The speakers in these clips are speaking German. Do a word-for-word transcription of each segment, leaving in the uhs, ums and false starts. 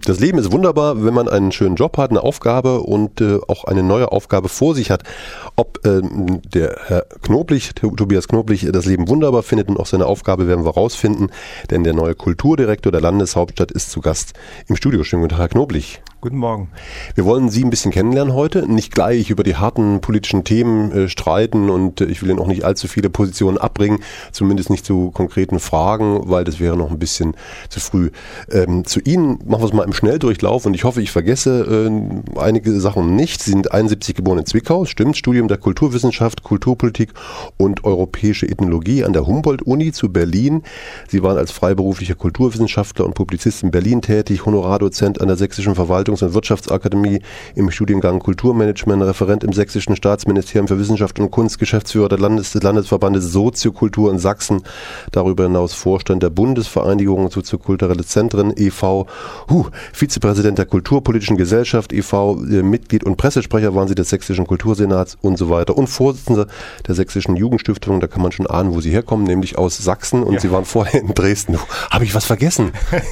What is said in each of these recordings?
Das Leben ist wunderbar, wenn man einen schönen Job hat, eine Aufgabe und äh, auch eine neue Aufgabe vor sich hat. Ob äh, der Herr Knoblich, Tobias Knoblich, das Leben wunderbar findet und auch seine Aufgabe werden wir rausfinden, denn der neue Kulturdirektor der Landeshauptstadt ist zu Gast im Studio. Schönen guten Tag, Herr Knoblich. Guten Morgen. Wir wollen Sie ein bisschen kennenlernen heute, nicht gleich über die harten politischen Themen äh, streiten und äh, ich will Ihnen auch nicht allzu viele Positionen abbringen, zumindest nicht zu konkreten Fragen, weil das wäre noch ein bisschen zu früh. Ähm, zu Ihnen machen wir es mal im Schnelldurchlauf und ich hoffe, ich vergesse äh, einige Sachen nicht. Sie sind einundsiebzig geboren in Zwickau, stimmt, Studium der Kulturwissenschaft, Kulturpolitik und europäische Ethnologie an der Humboldt-Uni zu Berlin. Sie waren als freiberuflicher Kulturwissenschaftler und Publizist in Berlin tätig, Honorardozent an der Sächsischen Verwaltungs- und Wirtschaftsakademie im Studiengang Kulturmanagement, Referent im Sächsischen Staatsministerium für Wissenschaft und Kunst, Geschäftsführer der Landes- des Landesverbandes Soziokultur in Sachsen, darüber hinaus Vorstand der Bundesvereinigung Soziokulturelle Zentren e V, huh, Vizepräsident der Kulturpolitischen Gesellschaft e V, äh, Mitglied und Pressesprecher waren Sie des Sächsischen Kultursenats und so weiter und Vorsitzender der Sächsischen Jugendstiftung, da kann man schon ahnen, wo Sie herkommen, nämlich aus Sachsen und ja. Sie waren vorher in Dresden. Habe ich was vergessen?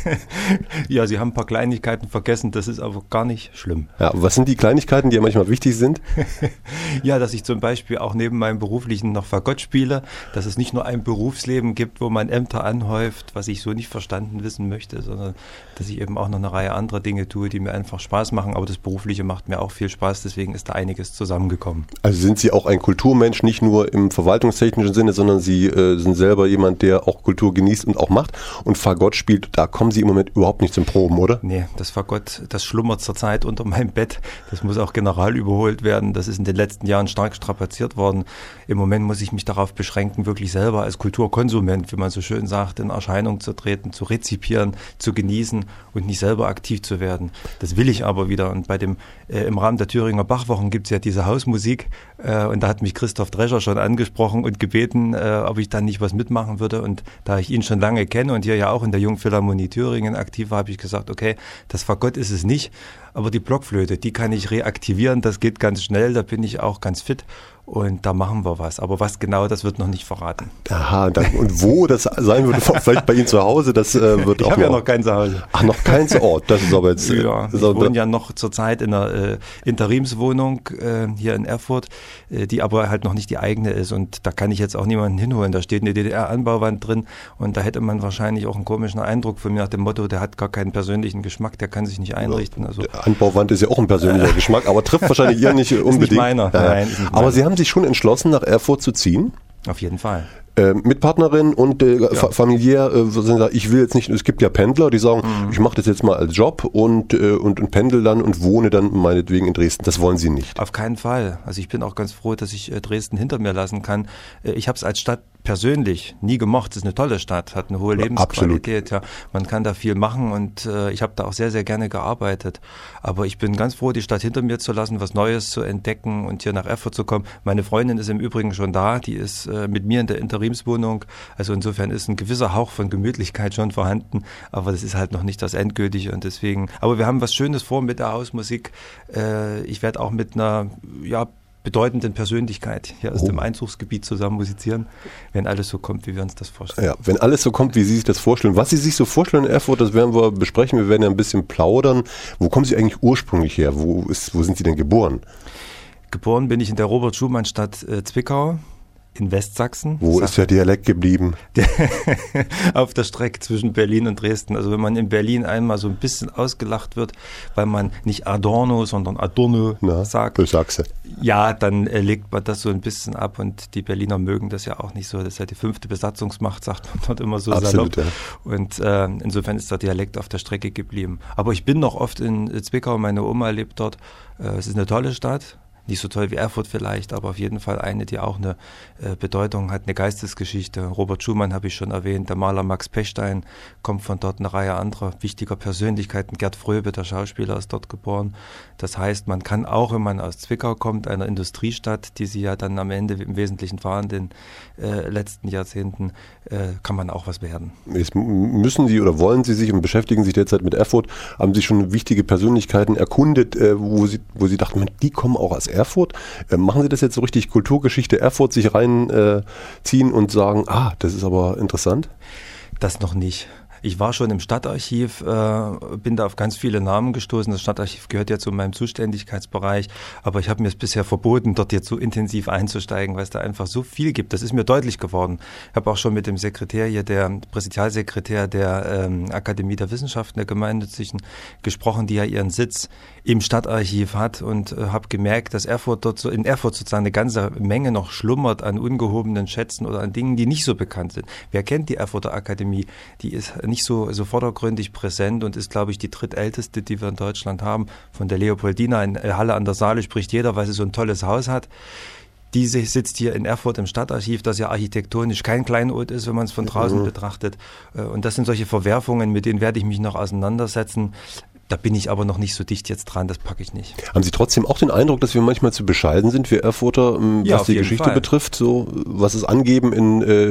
Ja, Sie haben ein paar Kleinigkeiten vergessen, das ist aber gar nicht schlimm. Ja, was sind die Kleinigkeiten, die ja manchmal wichtig sind? Ja, dass ich zum Beispiel auch neben meinem beruflichen noch Fagott spiele, dass es nicht nur ein Berufsleben gibt, wo man Ämter anhäuft, was ich so nicht verstanden wissen möchte, sondern dass ich eben auch noch eine Reihe anderer Dinge tue, die mir einfach Spaß machen, aber das Berufliche macht mir auch viel Spaß, deswegen ist da einiges zusammengekommen. Also sind Sie auch ein Kulturmensch, nicht nur im verwaltungstechnischen Sinne, sondern Sie äh, sind selber jemand, der auch Kultur genießt und auch macht und Fagott spielt, da kommen Sie im Moment überhaupt nicht zum Proben, oder? Nee, das Fagott, das schlummert zurzeit unter meinem Bett. Das muss auch general überholt werden. Das ist in den letzten Jahren stark strapaziert worden. Im Moment muss ich mich darauf beschränken, wirklich selber als Kulturkonsument, wie man so schön sagt, in Erscheinung zu treten, zu rezipieren, zu genießen und nicht selber aktiv zu werden. Das will ich aber wieder. Und bei dem äh, im Rahmen der Thüringer Bachwochen gibt es ja diese Hausmusik äh, und da hat mich Christoph Drescher schon angesprochen und gebeten, äh, ob ich dann nicht was mitmachen würde. Und da ich ihn schon lange kenne und hier ja auch in der Jungphilharmonie Thüringen aktiv war, habe ich gesagt, okay, das Fagott ist es nicht. Aber die Blockflöte, die kann ich reaktivieren, das geht ganz schnell, da bin ich auch ganz fit und da machen wir was. Aber was genau, das wird noch nicht verraten. Aha, dann, und wo das sein wird, vielleicht bei Ihnen zu Hause, das äh, wird ich auch habe ja noch, noch kein Zuhause. Ach, noch kein Ort, das ist aber jetzt... Ja, ich wohne ja noch zurzeit in einer äh, Interimswohnung äh, hier in Erfurt, äh, die aber halt noch nicht die eigene ist und da kann ich jetzt auch niemanden hinholen. Da steht eine D D R-Anbauwand drin und da hätte man wahrscheinlich auch einen komischen Eindruck von mir nach dem Motto, der hat gar keinen persönlichen Geschmack, der kann sich nicht einrichten. Also, der Anbauwand ist ja auch ein persönlicher Geschmack, aber trifft wahrscheinlich ihr nicht unbedingt. Ist nicht meiner. Ja, Nein, ist nicht aber meiner. Sie haben sich schon entschlossen, nach Erfurt zu ziehen? Auf jeden Fall. Äh, mit Partnerin und äh, ja. fa- familiär, äh, ich will jetzt nicht, es gibt ja Pendler, die sagen, mhm. ich mache das jetzt mal als Job und, äh, und, und pendel dann und wohne dann meinetwegen in Dresden. Das wollen Sie nicht? Auf keinen Fall. Also ich bin auch ganz froh, dass ich äh, Dresden hinter mir lassen kann. Äh, ich habe es als Stadt persönlich nie gemocht. Es ist eine tolle Stadt, hat eine hohe Lebensqualität. Ja, man kann da viel machen und äh, ich habe da auch sehr, sehr gerne gearbeitet. Aber ich bin ganz froh, die Stadt hinter mir zu lassen, was Neues zu entdecken und hier nach Erfurt zu kommen. Meine Freundin ist im Übrigen schon da, die ist äh, mit mir in der Interimswohnung. Also insofern ist ein gewisser Hauch von Gemütlichkeit schon vorhanden, aber das ist halt noch nicht das Endgültige und deswegen, aber wir haben was Schönes vor mit der Hausmusik. Äh, ich werde auch mit einer, ja, bedeutenden Persönlichkeit hier aus oh. dem Einzugsgebiet zusammen musizieren, wenn alles so kommt, wie wir uns das vorstellen. Ja, wenn alles so kommt, wie Sie sich das vorstellen. Was Sie sich so vorstellen in Erfurt, das werden wir besprechen. Wir werden ja ein bisschen plaudern. Wo kommen Sie eigentlich ursprünglich her? Wo, ist, wo sind Sie denn geboren? Geboren bin ich in der Robert-Schumann-Stadt äh, Zwickau. In Westsachsen. Wo ist der Dialekt geblieben? Auf der Strecke zwischen Berlin und Dresden. Also wenn man in Berlin einmal so ein bisschen ausgelacht wird, weil man nicht Adorno, sondern Adorno Na, sagt. Du sagst es. Ja, dann äh, legt man das so ein bisschen ab und die Berliner mögen das ja auch nicht so. Das ist ja die fünfte Besatzungsmacht, sagt man dort immer so Absolut, salopp. Ja. Und äh, insofern ist der Dialekt auf der Strecke geblieben. Aber ich bin noch oft in Zwickau, meine Oma lebt dort. Äh, es ist eine tolle Stadt. Nicht so toll wie Erfurt vielleicht, aber auf jeden Fall eine, die auch eine äh, Bedeutung hat, eine Geistesgeschichte. Robert Schumann habe ich schon erwähnt, der Maler Max Pechstein kommt von dort, eine Reihe anderer wichtiger Persönlichkeiten. Gerd Fröbe, der Schauspieler, ist dort geboren. Das heißt, man kann auch, wenn man aus Zwickau kommt, einer Industriestadt, die sie ja dann am Ende im Wesentlichen war in den äh, letzten Jahrzehnten, äh, kann man auch was werden. Jetzt müssen Sie oder wollen Sie sich und beschäftigen sich derzeit mit Erfurt, haben Sie schon wichtige Persönlichkeiten erkundet, äh, wo Sie, wo Sie dachten, die kommen auch aus Erfurt. Äh, machen Sie das jetzt so richtig Kulturgeschichte Erfurt sich reinziehen äh, und sagen, ah, das ist aber interessant? Das noch nicht. Ich war schon im Stadtarchiv, äh, bin da auf ganz viele Namen gestoßen. Das Stadtarchiv gehört ja zu meinem Zuständigkeitsbereich, aber ich habe mir es bisher verboten, dort jetzt so intensiv einzusteigen, weil es da einfach so viel gibt. Das ist mir deutlich geworden. Ich habe auch schon mit dem Sekretär hier, der Präsidialsekretär der ähm, Akademie der Wissenschaften der Gemeinnützigen gesprochen, die ja ihren Sitz im Stadtarchiv hat, und äh, habe gemerkt, dass Erfurt dort so in Erfurt sozusagen eine ganze Menge noch schlummert an ungehobenen Schätzen oder an Dingen, die nicht so bekannt sind. Wer kennt die Erfurter Akademie? Die ist nicht so, so vordergründig präsent und ist, glaube ich, die drittälteste, die wir in Deutschland haben. Von der Leopoldina in Halle an der Saale spricht jeder, weil sie so ein tolles Haus hat. Diese sitzt hier in Erfurt im Stadtarchiv, das ja architektonisch kein Kleinod ist, wenn man es von draußen mhm. betrachtet. Und das sind solche Verwerfungen, mit denen werde ich mich noch auseinandersetzen. Da bin ich aber noch nicht so dicht jetzt dran, das packe ich nicht. Haben Sie trotzdem auch den Eindruck, dass wir manchmal zu bescheiden sind, wir Erfurter, was ja, die Geschichte Fall. betrifft, so was das Angeben in, äh,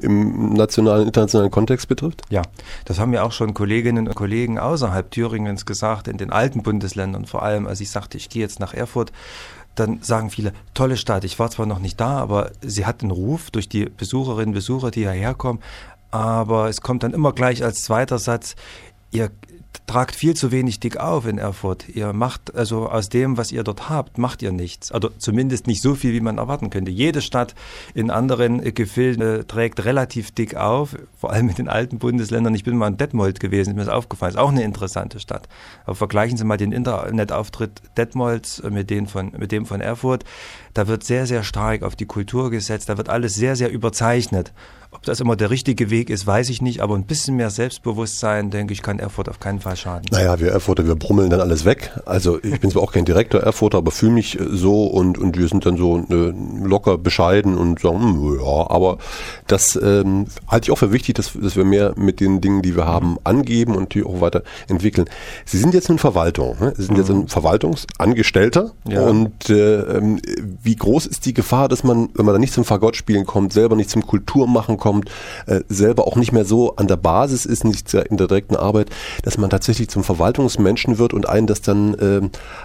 im nationalen, internationalen Kontext betrifft? Ja, das haben mir auch schon Kolleginnen und Kollegen außerhalb Thüringens gesagt, in den alten Bundesländern vor allem, als ich sagte, ich gehe jetzt nach Erfurt. Dann sagen viele, tolle Stadt, ich war zwar noch nicht da, aber sie hat einen Ruf durch die Besucherinnen und Besucher, die hierher kommen, aber es kommt dann immer gleich als zweiter Satz, ihr tragt viel zu wenig dick auf in Erfurt. Ihr macht, also aus dem, was ihr dort habt, macht ihr nichts. Also zumindest nicht so viel, wie man erwarten könnte. Jede Stadt in anderen Gefilden trägt relativ dick auf, vor allem in den alten Bundesländern. Ich bin mal in Detmold gewesen, ist mir das aufgefallen. Ist auch eine interessante Stadt. Aber vergleichen Sie mal den Internetauftritt Detmolds mit, den von, mit dem von Erfurt. Da wird sehr, sehr stark auf die Kultur gesetzt. Da wird alles sehr, sehr überzeichnet. Ob das immer der richtige Weg ist, weiß ich nicht, aber ein bisschen mehr Selbstbewusstsein, denke ich, kann Erfurt auf keinen Fall schaden. Naja, wir Erfurter, wir brummeln dann alles weg. Also ich bin zwar auch kein direkter Erfurter, aber fühle mich so und, und wir sind dann so äh, locker bescheiden und sagen, ja, aber das ähm, halte ich auch für wichtig, dass, dass wir mehr mit den Dingen, die wir haben, angeben und die auch weiterentwickeln. Sie sind jetzt in Verwaltung, ne? Sie sind mhm. jetzt ein Verwaltungsangestellter ja. und äh, wie groß ist die Gefahr, dass man, wenn man da nicht zum Fagottspielen kommt, selber nicht zum Kulturmachen kommt, äh, selber auch nicht mehr so an der Basis ist, nicht in der direkten Arbeit, dass man tatsächlich zum Verwaltungsmenschen wird und einen das dann äh,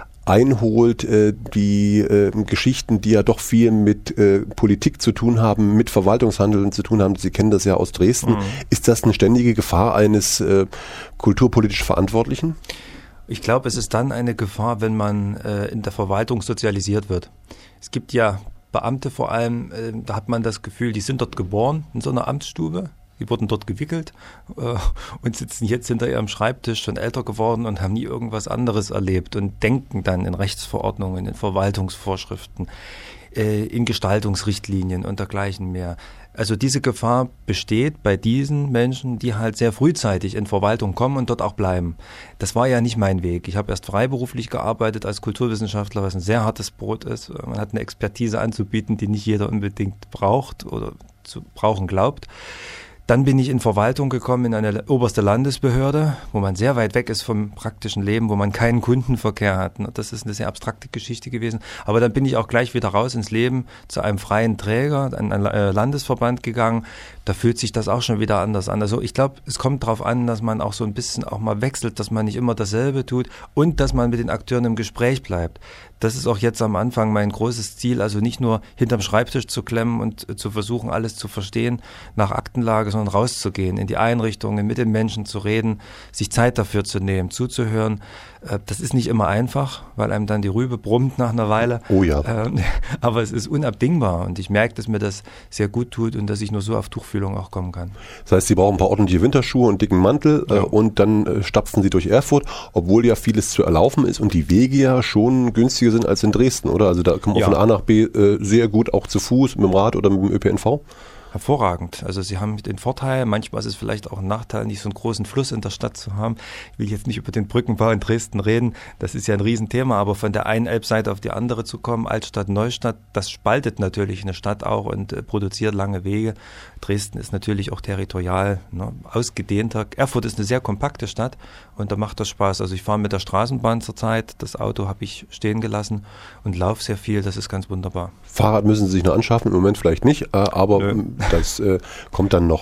einholt, äh, die äh, Geschichten, die ja doch viel mit äh, Politik zu tun haben, mit Verwaltungshandeln zu tun haben. Sie kennen das ja aus Dresden. Mhm. Ist das eine ständige Gefahr eines äh, kulturpolitisch Verantwortlichen? Ich glaube, es ist dann eine Gefahr, wenn man äh, in der Verwaltung sozialisiert wird. Es gibt ja Beamte vor allem, äh, da hat man das Gefühl, die sind dort geboren in so einer Amtsstube, die wurden dort gewickelt äh, und sitzen jetzt hinter ihrem Schreibtisch, schon älter geworden und haben nie irgendwas anderes erlebt und denken dann in Rechtsverordnungen, in Verwaltungsvorschriften, äh, in Gestaltungsrichtlinien und dergleichen mehr. Also diese Gefahr besteht bei diesen Menschen, die halt sehr frühzeitig in Verwaltung kommen und dort auch bleiben. Das war ja nicht mein Weg. Ich habe erst freiberuflich gearbeitet als Kulturwissenschaftler, was ein sehr hartes Brot ist. Man hat eine Expertise anzubieten, die nicht jeder unbedingt braucht oder zu brauchen glaubt. Dann bin ich in Verwaltung gekommen, in eine oberste Landesbehörde, wo man sehr weit weg ist vom praktischen Leben, wo man keinen Kundenverkehr hat. Das ist eine sehr abstrakte Geschichte gewesen. Aber dann bin ich auch gleich wieder raus ins Leben zu einem freien Träger, an einen Landesverband gegangen. Da fühlt sich das auch schon wieder anders an. Also ich glaube, es kommt darauf an, dass man auch so ein bisschen auch mal wechselt, dass man nicht immer dasselbe tut und dass man mit den Akteuren im Gespräch bleibt. Das ist auch jetzt am Anfang mein großes Ziel, also nicht nur hinterm Schreibtisch zu klemmen und zu versuchen, alles zu verstehen nach Aktenlage, sondern rauszugehen, in die Einrichtungen, mit den Menschen zu reden, sich Zeit dafür zu nehmen, zuzuhören. Das ist nicht immer einfach, weil einem dann die Rübe brummt nach einer Weile. Oh ja. Aber es ist unabdingbar und ich merke, dass mir das sehr gut tut und dass ich nur so auf Tuchfühlung auch kommen kann. Das heißt, Sie brauchen ein paar ordentliche Winterschuhe und dicken Mantel ja. und dann stapfen Sie durch Erfurt, obwohl ja vieles zu erlaufen ist und die Wege ja schon günstiger sind als in Dresden, oder? Also da kommt man ja. von A nach B sehr gut auch zu Fuß, mit dem Rad oder mit dem Ö P N V. Hervorragend. Also Sie haben den Vorteil, manchmal ist es vielleicht auch ein Nachteil, nicht so einen großen Fluss in der Stadt zu haben. Ich will jetzt nicht über den Brückenbau in Dresden reden, das ist ja ein Riesenthema, aber von der einen Elbseite auf die andere zu kommen, Altstadt, Neustadt, das spaltet natürlich eine Stadt auch und äh, produziert lange Wege. Dresden ist natürlich auch territorial ne, ausgedehnter. Erfurt ist eine sehr kompakte Stadt und da macht das Spaß. Also ich fahre mit der Straßenbahn zurzeit, das Auto habe ich stehen gelassen und laufe sehr viel, das ist ganz wunderbar. Fahrrad müssen Sie sich noch anschaffen, im Moment vielleicht nicht, äh, aber Nö. das äh, kommt dann noch.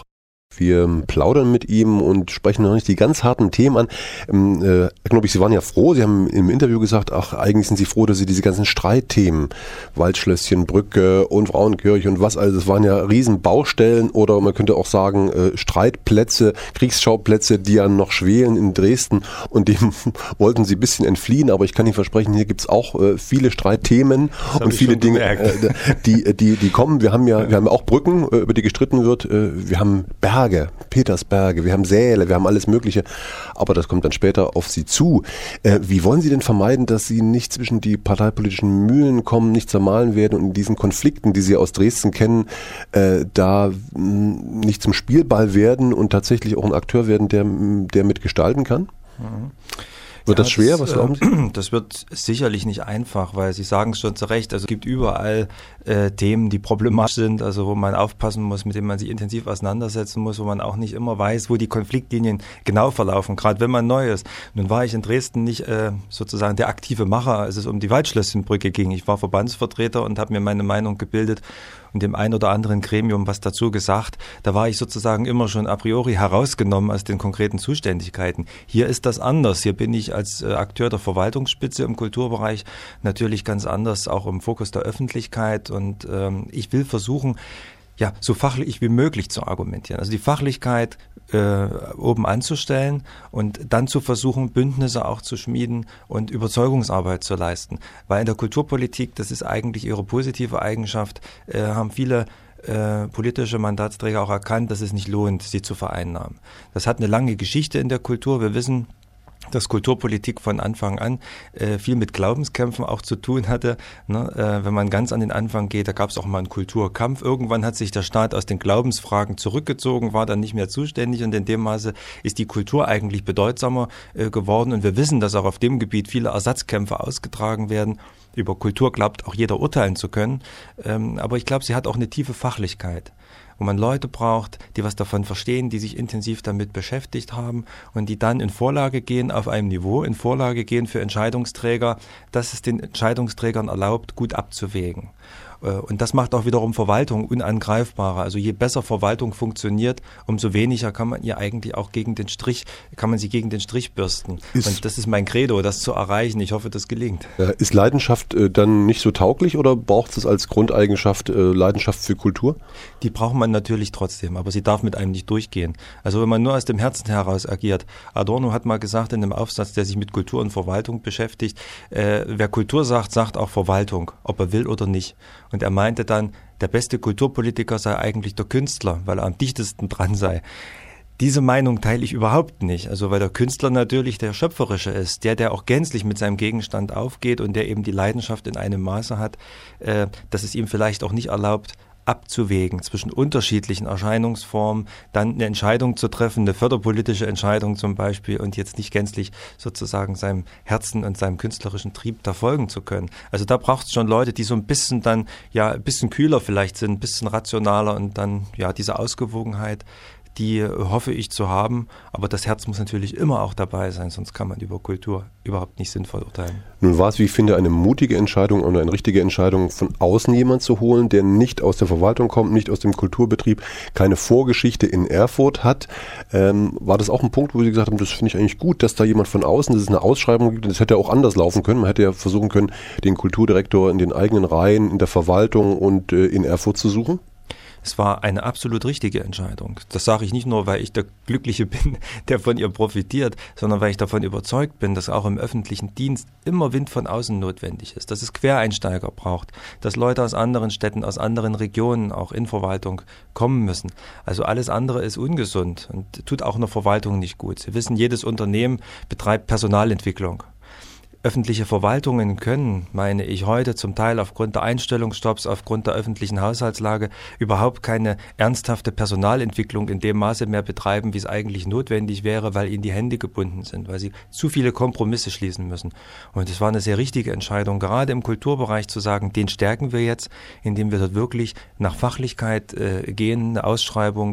Wir plaudern mit ihm und sprechen noch nicht die ganz harten Themen an. Ähm, äh, glaube ich, Sie waren ja froh, Sie haben im Interview gesagt, ach, eigentlich sind Sie froh, dass Sie diese ganzen Streitthemen, Waldschlösschen, Brücke und Frauenkirche und was alles, das waren ja riesen Baustellen oder man könnte auch sagen, äh, Streitplätze, Kriegsschauplätze, die ja noch schwelen in Dresden und dem wollten Sie ein bisschen entfliehen, aber ich kann Ihnen versprechen, hier gibt es auch äh, viele Streitthemen und viele Dinge, äh, die, die, die kommen. Wir haben ja, wir haben ja auch Brücken, äh, über die gestritten wird, äh, wir haben Berge, Petersberge, wir haben Säle, wir haben alles Mögliche, aber das kommt dann später auf Sie zu. Äh, wie wollen Sie denn vermeiden, dass Sie nicht zwischen die parteipolitischen Mühlen kommen, nicht zermahlen werden und in diesen Konflikten, die Sie aus Dresden kennen, äh, da mh, nicht zum Spielball werden und tatsächlich auch ein Akteur werden, der, der mitgestalten kann? Mhm. Wird ja, das schwer? Das, Was glauben Sie? Das wird sicherlich nicht einfach, weil Sie sagen es schon zu Recht, also es gibt überall äh, Themen, die problematisch sind, also wo man aufpassen muss, mit denen man sich intensiv auseinandersetzen muss, wo man auch nicht immer weiß, wo die Konfliktlinien genau verlaufen, gerade wenn man neu ist. Nun war ich in Dresden nicht äh, sozusagen der aktive Macher, als es um die Waldschlösschenbrücke ging. Ich war Verbandsvertreter und habe mir meine Meinung gebildet und dem ein oder anderen Gremium was dazu gesagt. Da war ich sozusagen immer schon a priori herausgenommen aus den konkreten Zuständigkeiten. Hier ist das anders. Hier bin ich als äh, Akteur der Verwaltungsspitze im Kulturbereich natürlich ganz anders, auch im Fokus der Öffentlichkeit. Und ähm, ich will versuchen, ja, so fachlich wie möglich zu argumentieren. Also die Fachlichkeit äh, oben anzustellen und dann zu versuchen, Bündnisse auch zu schmieden und Überzeugungsarbeit zu leisten. Weil in der Kulturpolitik, das ist eigentlich ihre positive Eigenschaft, äh, haben viele äh, politische Mandatsträger auch erkannt, dass es nicht lohnt, sie zu vereinnahmen. Das hat eine lange Geschichte in der Kultur. Wir wissen, dass Kulturpolitik von Anfang an äh, viel mit Glaubenskämpfen auch zu tun hatte. Ne? Äh, wenn man ganz an den Anfang geht, da gab es auch mal einen Kulturkampf. Irgendwann hat sich der Staat aus den Glaubensfragen zurückgezogen, war dann nicht mehr zuständig und in dem Maße ist die Kultur eigentlich bedeutsamer äh, geworden. Und wir wissen, dass auch auf dem Gebiet viele Ersatzkämpfe ausgetragen werden. Über Kultur glaubt auch jeder urteilen zu können. Ähm, aber ich glaube, sie hat auch eine tiefe Fachlichkeit, wo man Leute braucht, die was davon verstehen, die sich intensiv damit beschäftigt haben und die dann in Vorlage gehen auf einem Niveau, in Vorlage gehen für Entscheidungsträger, dass es den Entscheidungsträgern erlaubt, gut abzuwägen. Und das macht auch wiederum Verwaltung unangreifbarer. Also je besser Verwaltung funktioniert, umso weniger kann man ihr eigentlich auch gegen den Strich, kann man sie gegen den Strich bürsten. Ist, und das ist mein Credo, das zu erreichen. Ich hoffe, das gelingt. Ist Leidenschaft äh, dann nicht so tauglich oder braucht es als Grundeigenschaft äh, Leidenschaft für Kultur? Die braucht man natürlich trotzdem, aber sie darf mit einem nicht durchgehen. Also wenn man nur aus dem Herzen heraus agiert. Adorno hat mal gesagt in einem Aufsatz, der sich mit Kultur und Verwaltung beschäftigt, äh, wer Kultur sagt, sagt auch Verwaltung, ob er will oder nicht. Und er meinte dann, der beste Kulturpolitiker sei eigentlich der Künstler, weil er am dichtesten dran sei. Diese Meinung teile ich überhaupt nicht. Also weil der Künstler natürlich der Schöpferische ist, der, der auch gänzlich mit seinem Gegenstand aufgeht und der eben die Leidenschaft in einem Maße hat, äh, dass es ihm vielleicht auch nicht erlaubt, abzuwägen zwischen unterschiedlichen Erscheinungsformen, dann eine Entscheidung zu treffen, eine förderpolitische Entscheidung zum Beispiel und jetzt nicht gänzlich sozusagen seinem Herzen und seinem künstlerischen Trieb da folgen zu können. Also da braucht es schon Leute, die so ein bisschen dann, ja, ein bisschen kühler vielleicht sind, ein bisschen rationaler und dann, ja, diese Ausgewogenheit, die hoffe ich zu haben, aber das Herz muss natürlich immer auch dabei sein, sonst kann man über Kultur überhaupt nicht sinnvoll urteilen. Nun war es, wie ich finde, eine mutige Entscheidung oder eine richtige Entscheidung, von außen jemanden zu holen, der nicht aus der Verwaltung kommt, nicht aus dem Kulturbetrieb, keine Vorgeschichte in Erfurt hat. Ähm, war das auch ein Punkt, wo Sie gesagt haben, das finde ich eigentlich gut, dass da jemand von außen, dass es eine Ausschreibung gibt, das hätte auch anders laufen können. Man hätte ja versuchen können, den Kulturdirektor in den eigenen Reihen, in der Verwaltung und äh, in Erfurt zu suchen. Es war eine absolut richtige Entscheidung. Das sage ich nicht nur, weil ich der Glückliche bin, der von ihr profitiert, sondern weil ich davon überzeugt bin, dass auch im öffentlichen Dienst immer Wind von außen notwendig ist, dass es Quereinsteiger braucht, dass Leute aus anderen Städten, aus anderen Regionen auch in Verwaltung kommen müssen. Also alles andere ist ungesund und tut auch einer Verwaltung nicht gut. Sie wissen, jedes Unternehmen betreibt Personalentwicklung. Öffentliche Verwaltungen können, meine ich, heute zum Teil aufgrund der Einstellungsstopps, aufgrund der öffentlichen Haushaltslage überhaupt keine ernsthafte Personalentwicklung in dem Maße mehr betreiben, wie es eigentlich notwendig wäre, weil ihnen die Hände gebunden sind, weil sie zu viele Kompromisse schließen müssen. Und es war eine sehr richtige Entscheidung, gerade im Kulturbereich zu sagen, den stärken wir jetzt, indem wir dort wirklich nach Fachlichkeit äh, gehen, eine Ausschreibung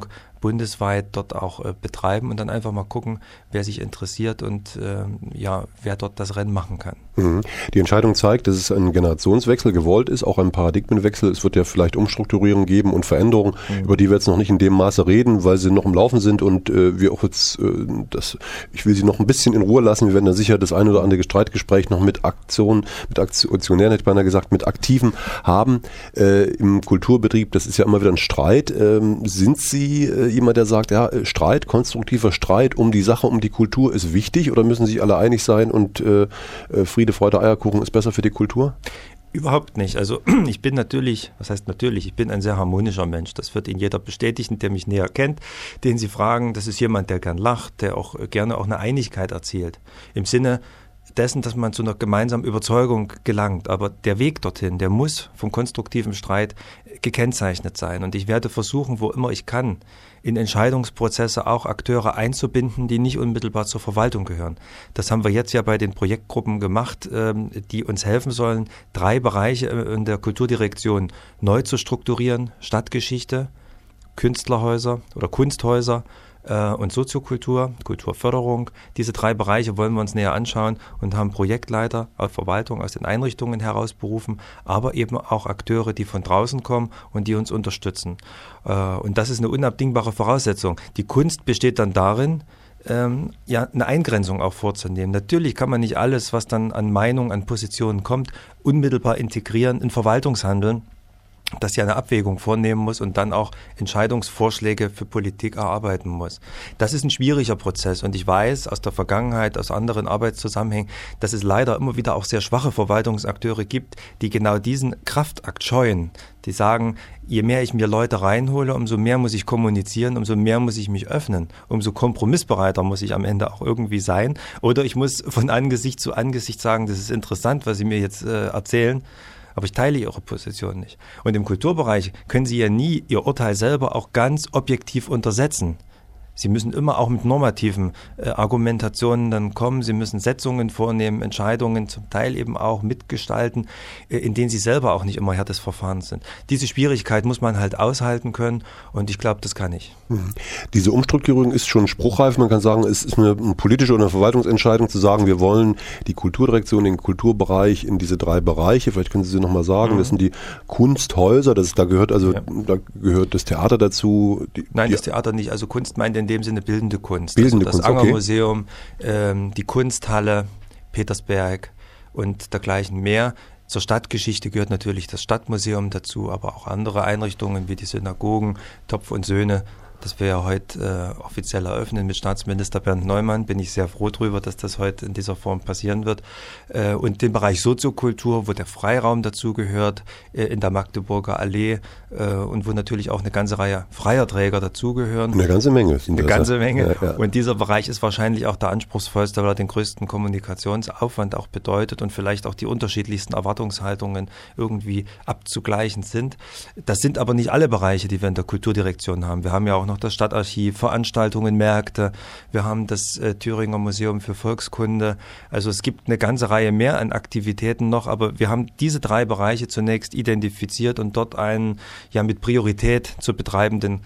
bundesweit dort auch äh, betreiben und dann einfach mal gucken, wer sich interessiert und äh, ja, wer dort das Rennen machen kann. Mhm. Die Entscheidung zeigt, dass es ein Generationswechsel gewollt ist, auch ein Paradigmenwechsel. Es wird ja vielleicht Umstrukturierung geben und Veränderungen, mhm. über die wir jetzt noch nicht in dem Maße reden, weil sie noch im Laufen sind und äh, wir auch jetzt, äh, das, ich will sie noch ein bisschen in Ruhe lassen. Wir werden da sicher das ein oder andere Streitgespräch noch mit Aktionen, mit Aktionären, hätte ich beinahe gesagt, mit Aktiven haben äh, im Kulturbetrieb. Das ist ja immer wieder ein Streit. Ähm, sind Sie äh, jemand, der sagt, ja, Streit, konstruktiver Streit um die Sache, um die Kultur ist wichtig, oder müssen sich alle einig sein und äh, Friede, Freude, Eierkuchen ist besser für die Kultur? Überhaupt nicht. Also ich bin natürlich, was heißt natürlich, ich bin ein sehr harmonischer Mensch. Das wird Ihnen jeder bestätigen, der mich näher kennt, den Sie fragen. Das ist jemand, der gern lacht, der auch gerne auch eine Einigkeit erzielt. Im Sinne dessen, dass man zu einer gemeinsamen Überzeugung gelangt. Aber der Weg dorthin, der muss vom konstruktiven Streit gekennzeichnet sein. Und ich werde versuchen, wo immer ich kann, in Entscheidungsprozesse auch Akteure einzubinden, die nicht unmittelbar zur Verwaltung gehören. Das haben wir jetzt ja bei den Projektgruppen gemacht, die uns helfen sollen, drei Bereiche in der Kulturdirektion neu zu strukturieren: Stadtgeschichte, Künstlerhäuser oder Kunsthäuser und Soziokultur, Kulturförderung. Diese drei Bereiche wollen wir uns näher anschauen und haben Projektleiter aus Verwaltung, aus den Einrichtungen heraus berufen, aber eben auch Akteure, die von draußen kommen und die uns unterstützen. Und das ist eine unabdingbare Voraussetzung. Die Kunst besteht dann darin, ähm, ja, eine Eingrenzung auch vorzunehmen. Natürlich kann man nicht alles, was dann an Meinung, an Positionen kommt, unmittelbar integrieren in Verwaltungshandeln, dass sie eine Abwägung vornehmen muss und dann auch Entscheidungsvorschläge für Politik erarbeiten muss. Das ist ein schwieriger Prozess und ich weiß aus der Vergangenheit, aus anderen Arbeitszusammenhängen, dass es leider immer wieder auch sehr schwache Verwaltungsakteure gibt, die genau diesen Kraftakt scheuen. Die sagen, je mehr ich mir Leute reinhole, umso mehr muss ich kommunizieren, umso mehr muss ich mich öffnen, umso kompromissbereiter muss ich am Ende auch irgendwie sein. Oder ich muss von Angesicht zu Angesicht sagen, das ist interessant, was Sie mir jetzt äh, erzählen, aber ich teile Ihre Position nicht. Und im Kulturbereich können Sie ja nie Ihr Urteil selber auch ganz objektiv untersetzen. Sie müssen immer auch mit normativen äh, Argumentationen dann kommen. Sie müssen Setzungen vornehmen, Entscheidungen zum Teil eben auch mitgestalten, äh, in denen Sie selber auch nicht immer Herr des Verfahrens sind. Diese Schwierigkeit muss man halt aushalten können und ich glaube, das kann ich. Mhm. Diese Umstrukturierung ist schon spruchreif. Man kann sagen, es ist eine, eine politische oder eine Verwaltungsentscheidung zu sagen, wir wollen die Kulturdirektion, den Kulturbereich in diese drei Bereiche, vielleicht können Sie sie nochmal sagen, mhm. das sind die Kunsthäuser, das, da gehört also, ja. da gehört das Theater dazu. Die, Nein, die, das Theater nicht, also Kunst meint in dem Sinne bildende Kunst. Bildende also das Kunst, Anger-Museum, okay. ähm, die Kunsthalle, Petersberg und dergleichen mehr. Zur Stadtgeschichte gehört natürlich das Stadtmuseum dazu, aber auch andere Einrichtungen wie die Synagogen, Topf und Söhne. Das wir ja heute äh, offiziell eröffnen mit Staatsminister Bernd Neumann. Bin ich sehr froh drüber, dass das heute in dieser Form passieren wird. Äh, und den Bereich Soziokultur, wo der Freiraum dazugehört, äh, in der Magdeburger Allee äh, und wo natürlich auch eine ganze Reihe freier Träger dazugehören. Eine ganze Menge. Eine das ganze Menge. Ja, ja. Und dieser Bereich ist wahrscheinlich auch der anspruchsvollste, weil er den größten Kommunikationsaufwand auch bedeutet und vielleicht auch die unterschiedlichsten Erwartungshaltungen irgendwie abzugleichen sind. Das sind aber nicht alle Bereiche, die wir in der Kulturdirektion haben. Wir haben ja auch noch das Stadtarchiv, Veranstaltungen, Märkte. Wir haben das äh, Thüringer Museum für Volkskunde. Also es gibt eine ganze Reihe mehr an Aktivitäten noch, aber wir haben diese drei Bereiche zunächst identifiziert und dort einen ja mit Priorität zu betreibenden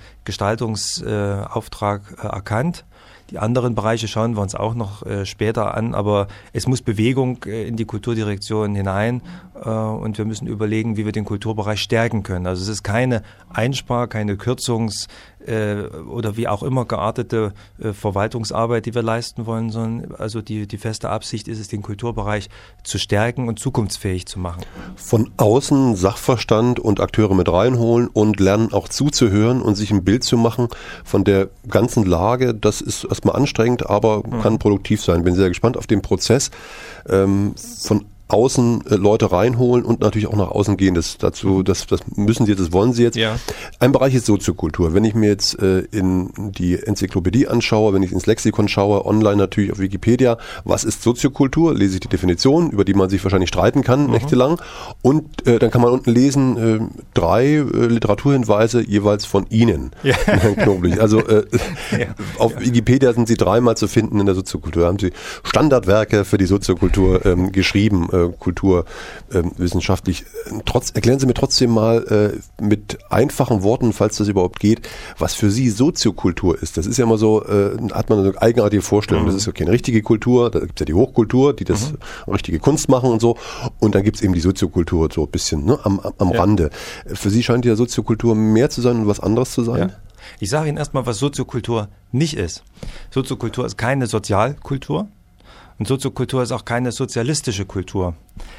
Gestaltungsauftrag äh, äh, erkannt. Die anderen Bereiche schauen wir uns auch noch äh, später an, aber es muss Bewegung äh, in die Kulturdirektion hinein äh, und wir müssen überlegen, wie wir den Kulturbereich stärken können. Also es ist keine Einspar-, keine Kürzungs- äh, oder wie auch immer geartete äh, Verwaltungsarbeit, die wir leisten wollen, sondern also die, die feste Absicht ist es, den Kulturbereich zu stärken und zukunftsfähig zu machen. Von außen Sachverstand und Akteure mit reinholen und lernen auch zuzuhören und sich ein Bild zu machen von der ganzen Lage, das ist erstmal anstrengend, aber mhm. kann produktiv sein. Bin sehr gespannt auf den Prozess. Ähm, von außen äh, Leute reinholen und natürlich auch nach außen gehen. Das dazu, das, das müssen sie jetzt, das wollen sie jetzt. Ja. Ein Bereich ist Soziokultur. Wenn ich mir jetzt äh, in die Enzyklopädie anschaue, wenn ich ins Lexikon schaue, online natürlich auf Wikipedia, was ist Soziokultur? Lese ich die Definition, über die man sich wahrscheinlich streiten kann, mhm. nächtelang. Und äh, dann kann man unten lesen, äh, drei äh, Literaturhinweise jeweils von Ihnen, ja. Herrn Knoblich. Also äh, ja. auf ja. Wikipedia sind sie dreimal zu finden in der Soziokultur. Da haben sie Standardwerke für die Soziokultur ähm, geschrieben. äh, Kultur äh, wissenschaftlich. Trotz, erklären Sie mir trotzdem mal äh, mit einfachen Worten, falls das überhaupt geht, was für Sie Soziokultur ist. Das ist ja immer so, äh, hat man eine eigenartige Vorstellung. Mhm. Das ist okay, eine richtige Kultur, da gibt es ja die Hochkultur, die das mhm. richtige Kunst machen und so. Und dann gibt es eben die Soziokultur so ein bisschen ne, am, am ja. Rande. Für Sie scheint ja Soziokultur mehr zu sein und was anderes zu sein? Ja. Ich sage Ihnen erstmal, was Soziokultur nicht ist. Soziokultur ist keine Sozialkultur und Soziokultur ist auch keine sozialistische Kultur.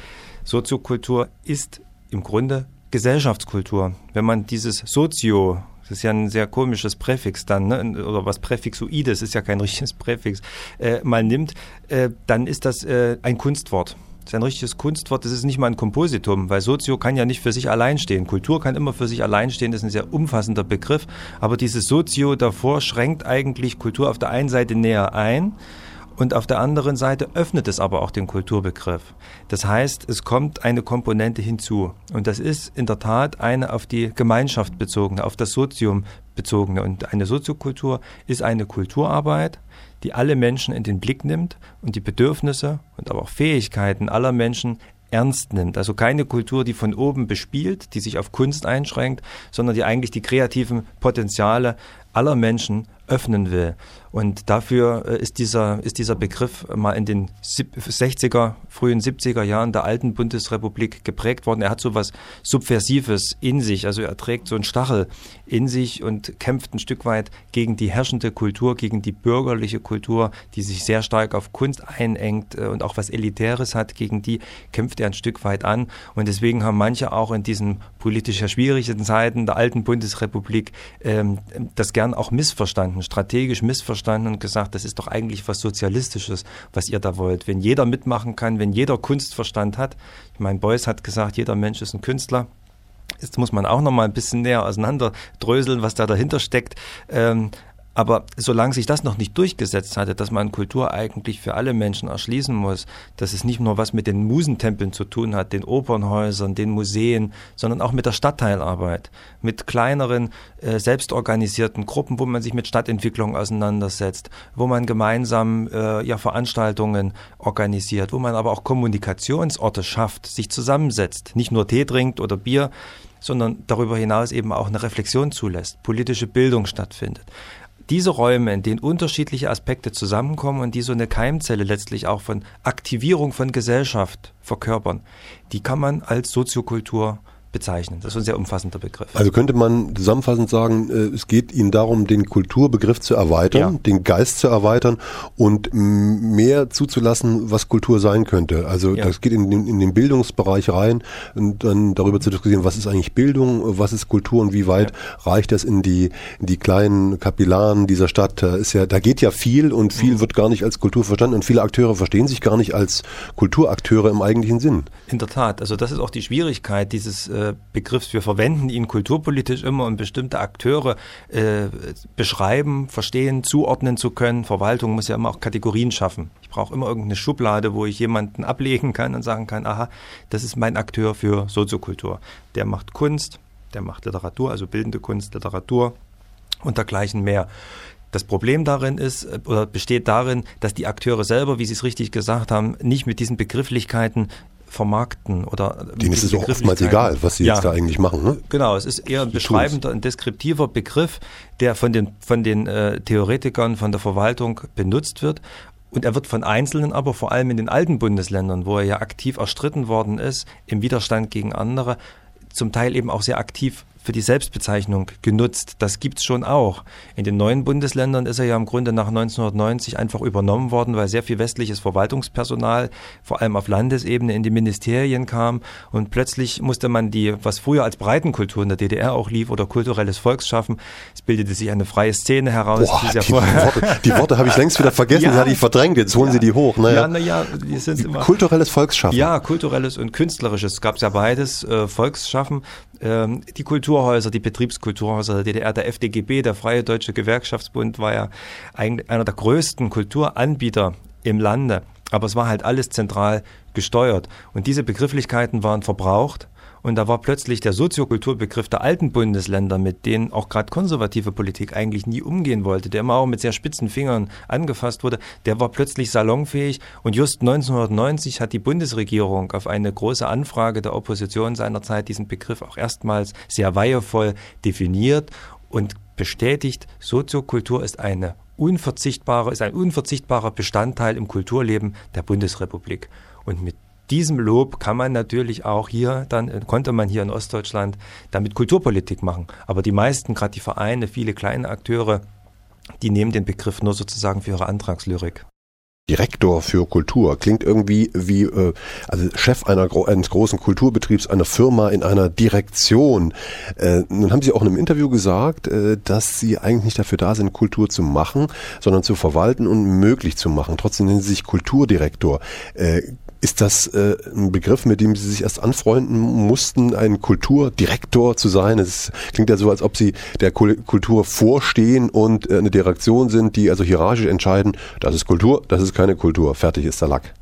Soziokultur ist im Grunde Gesellschaftskultur. Wenn man dieses Sozio, das ist ja ein sehr komisches Präfix dann, ne? Oder was Präfixoides, ist ja kein richtiges Präfix, äh, mal nimmt, äh, dann ist das äh, ein Kunstwort. Das ist ein richtiges Kunstwort, das ist nicht mal ein Kompositum, weil Sozio kann ja nicht für sich allein stehen. Kultur kann immer für sich allein stehen, das ist ein sehr umfassender Begriff, aber dieses Sozio davor schränkt eigentlich Kultur auf der einen Seite näher ein und auf der anderen Seite öffnet es aber auch den Kulturbegriff. Das heißt, es kommt eine Komponente hinzu und das ist in der Tat eine auf die Gemeinschaft bezogene, auf das Sozium bezogene und eine Soziokultur ist eine Kulturarbeit, die alle Menschen in den Blick nimmt und die Bedürfnisse und aber auch Fähigkeiten aller Menschen ernst nimmt. Also keine Kultur, die von oben bespielt, die sich auf Kunst einschränkt, sondern die eigentlich die kreativen Potenziale aller Menschen öffnen will. Und dafür ist dieser, ist dieser Begriff mal in den sechziger, frühen siebziger Jahren der alten Bundesrepublik geprägt worden. Er hat so was Subversives in sich, also er trägt so einen Stachel in sich und kämpft ein Stück weit gegen die herrschende Kultur, gegen die bürgerliche Kultur, die sich sehr stark auf Kunst einengt und auch was Elitäres hat, gegen die kämpft er ein Stück weit an. Und deswegen haben manche auch in diesen politisch schwierigen Zeiten der alten Bundesrepublik ähm, das gern auch missverstanden, strategisch missverstanden und gesagt, das ist doch eigentlich was Sozialistisches, was ihr da wollt. Wenn jeder mitmachen kann, wenn jeder Kunstverstand hat. Ich meine, Beuys hat gesagt, jeder Mensch ist ein Künstler. Jetzt muss man auch noch mal ein bisschen näher auseinanderdröseln, was da dahinter steckt. Ähm, Aber solange sich das noch nicht durchgesetzt hatte, dass man Kultur eigentlich für alle Menschen erschließen muss, dass es nicht nur was mit den Musentempeln zu tun hat, den Opernhäusern, den Museen, sondern auch mit der Stadtteilarbeit, mit kleineren, äh, selbstorganisierten Gruppen, wo man sich mit Stadtentwicklung auseinandersetzt, wo man gemeinsam äh, ja, Veranstaltungen organisiert, wo man aber auch Kommunikationsorte schafft, sich zusammensetzt, nicht nur Tee trinkt oder Bier, sondern darüber hinaus eben auch eine Reflexion zulässt, politische Bildung stattfindet. Diese Räume, in denen unterschiedliche Aspekte zusammenkommen und die so eine Keimzelle letztlich auch von Aktivierung von Gesellschaft verkörpern, die kann man als Soziokultur bezeichnen. Das ist ein sehr umfassender Begriff. Also könnte man zusammenfassend sagen, es geht Ihnen darum, den Kulturbegriff zu erweitern, ja. den Geist zu erweitern und mehr zuzulassen, was Kultur sein könnte. Also ja. das geht in den, in den Bildungsbereich rein und dann darüber zu diskutieren, was ist eigentlich Bildung, was ist Kultur und wie weit ja. reicht das in die, in die kleinen Kapillaren dieser Stadt. Da ist ja, da geht ja viel und viel mhm. wird gar nicht als Kultur verstanden und viele Akteure verstehen sich gar nicht als Kulturakteure im eigentlichen Sinn. In der Tat. Also das ist auch die Schwierigkeit dieses Begriffs. Wir verwenden ihn kulturpolitisch immer, um bestimmte Akteure äh, beschreiben, verstehen, zuordnen zu können. Verwaltung muss ja immer auch Kategorien schaffen. Ich brauche immer irgendeine Schublade, wo ich jemanden ablegen kann und sagen kann, aha, das ist mein Akteur für Soziokultur. Der macht Kunst, der macht Literatur, also bildende Kunst, Literatur und dergleichen mehr. Das Problem darin ist oder besteht darin, dass die Akteure selber, wie Sie es richtig gesagt haben, nicht mit diesen Begrifflichkeiten vermarkten oder denen ist es auch oftmals egal, was sie ja, jetzt da eigentlich machen. Ne? Genau, es ist eher ein beschreibender, ein deskriptiver Begriff, der von den, von den äh, Theoretikern, von der Verwaltung benutzt wird. Und er wird von Einzelnen, aber vor allem in den alten Bundesländern, wo er ja aktiv erstritten worden ist, im Widerstand gegen andere, zum Teil eben auch sehr aktiv für die Selbstbezeichnung genutzt. Das gibt's schon auch. In den neuen Bundesländern ist er ja im Grunde nach neunzehnhundertneunzig einfach übernommen worden, weil sehr viel westliches Verwaltungspersonal, vor allem auf Landesebene, in die Ministerien kam und plötzlich musste man die, was früher als Breitenkultur in der D D R auch lief oder kulturelles Volksschaffen, es bildete sich eine freie Szene heraus. Boah, die, die, Worte, die Worte habe ich längst wieder vergessen, ja, die hatte ich verdrängt, jetzt holen ja, Sie die hoch. Naja. Ja, naja, die sind immer... Kulturelles Volksschaffen. Ja, kulturelles und künstlerisches, es gab ja beides, äh, Volksschaffen. Ähm, die Kulturhäuser, die Betriebskulturhäuser der D D R, der F D G B, der Freie Deutsche Gewerkschaftsbund, war ja eigentlich einer der größten Kulturanbieter im Lande. Aber es war halt alles zentral gesteuert. Und diese Begrifflichkeiten waren verbraucht. Und da war plötzlich der Soziokulturbegriff der alten Bundesländer, mit denen auch gerade konservative Politik eigentlich nie umgehen wollte, der immer auch mit sehr spitzen Fingern angefasst wurde, der war plötzlich salonfähig. Und just neunzehnhundertneunzig hat die Bundesregierung auf eine große Anfrage der Opposition seinerzeit diesen Begriff auch erstmals sehr weihevoll definiert und bestätigt, Soziokultur ist eine unverzichtbare, ist ein unverzichtbarer Bestandteil im Kulturleben der Bundesrepublik. Und mit diesem Lob kann man natürlich auch hier, dann konnte man hier in Ostdeutschland damit Kulturpolitik machen. Aber die meisten, gerade die Vereine, viele kleine Akteure, die nehmen den Begriff nur sozusagen für ihre Antragslyrik. Direktor für Kultur klingt irgendwie wie äh, also Chef einer, eines großen Kulturbetriebs, einer Firma in einer Direktion. Äh, nun haben Sie auch in einem Interview gesagt, äh, dass Sie eigentlich nicht dafür da sind, Kultur zu machen, sondern zu verwalten und möglich zu machen. Trotzdem nennen Sie sich Kulturdirektor. Äh, Ist das äh, ein Begriff, mit dem Sie sich erst anfreunden mussten, ein Kulturdirektor zu sein? Es klingt ja so, als ob Sie der Kultur vorstehen und äh, eine Direktion sind, die also hierarchisch entscheiden, das ist Kultur, das ist keine Kultur, fertig ist der Lack.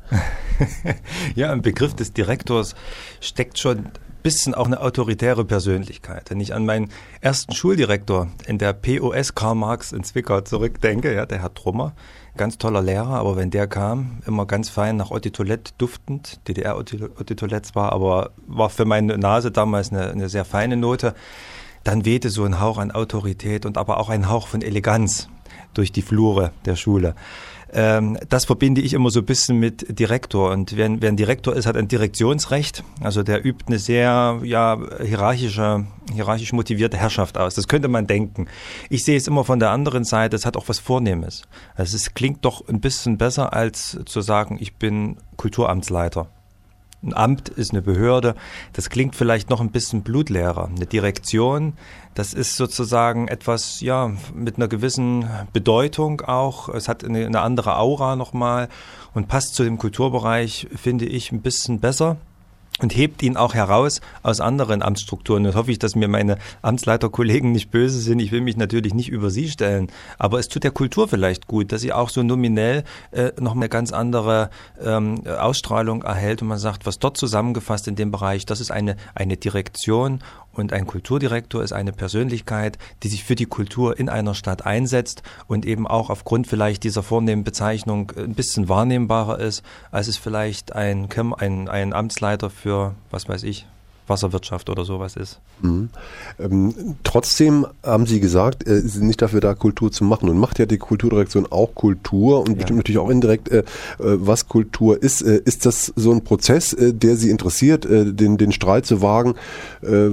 Ja, im Begriff des Direktors steckt schon ein bisschen auch eine autoritäre Persönlichkeit. Wenn ich an meinen ersten Schuldirektor in der P O S Karl Marx in Zwickau zurückdenke, ja, der Herr Trummer, ganz toller Lehrer, aber wenn der kam, immer ganz fein nach Eau de Toilette duftend, D D R Eau de Toilette zwar, aber war für meine Nase damals eine, eine sehr feine Note, dann wehte so ein Hauch an Autorität und aber auch ein Hauch von Eleganz durch die Flure der Schule. Ähm, das verbinde ich immer so ein bisschen mit Direktor. Und wer, wer ein Direktor ist, hat ein Direktionsrecht. Also der übt eine sehr ja, hierarchische, hierarchisch motivierte Herrschaft aus. Das könnte man denken. Ich sehe es immer von der anderen Seite, es hat auch was Vornehmes. Also es klingt doch ein bisschen besser, als zu sagen, ich bin Kulturamtsleiter. Ein Amt ist eine Behörde, das klingt vielleicht noch ein bisschen blutleerer. Eine Direktion, das ist sozusagen etwas, ja, mit einer gewissen Bedeutung auch. Es hat eine, eine andere Aura nochmal und passt zu dem Kulturbereich, finde ich, ein bisschen besser. Und hebt ihn auch heraus aus anderen Amtsstrukturen. Jetzt hoffe ich, dass mir meine Amtsleiterkollegen nicht böse sind. Ich will mich natürlich nicht über sie stellen. Aber es tut der Kultur vielleicht gut, dass sie auch so nominell äh, noch eine ganz andere ähm, Ausstrahlung erhält. Und man sagt, was dort zusammengefasst in dem Bereich, das ist eine, eine Direktion. Und ein Kulturdirektor ist eine Persönlichkeit, die sich für die Kultur in einer Stadt einsetzt und eben auch aufgrund vielleicht dieser vornehmen Bezeichnung ein bisschen wahrnehmbarer ist, als es vielleicht ein, ein, ein Amtsleiter für, was weiß ich, Wasserwirtschaft oder sowas ist. Mhm. Ähm, trotzdem haben Sie gesagt, äh, Sie sind nicht dafür da, Kultur zu machen. Und macht ja die Kulturdirektion auch Kultur und ja. bestimmt natürlich auch indirekt, äh, was Kultur ist. Äh, ist das so ein Prozess, äh, der Sie interessiert, äh, den, den Streit zu wagen, äh,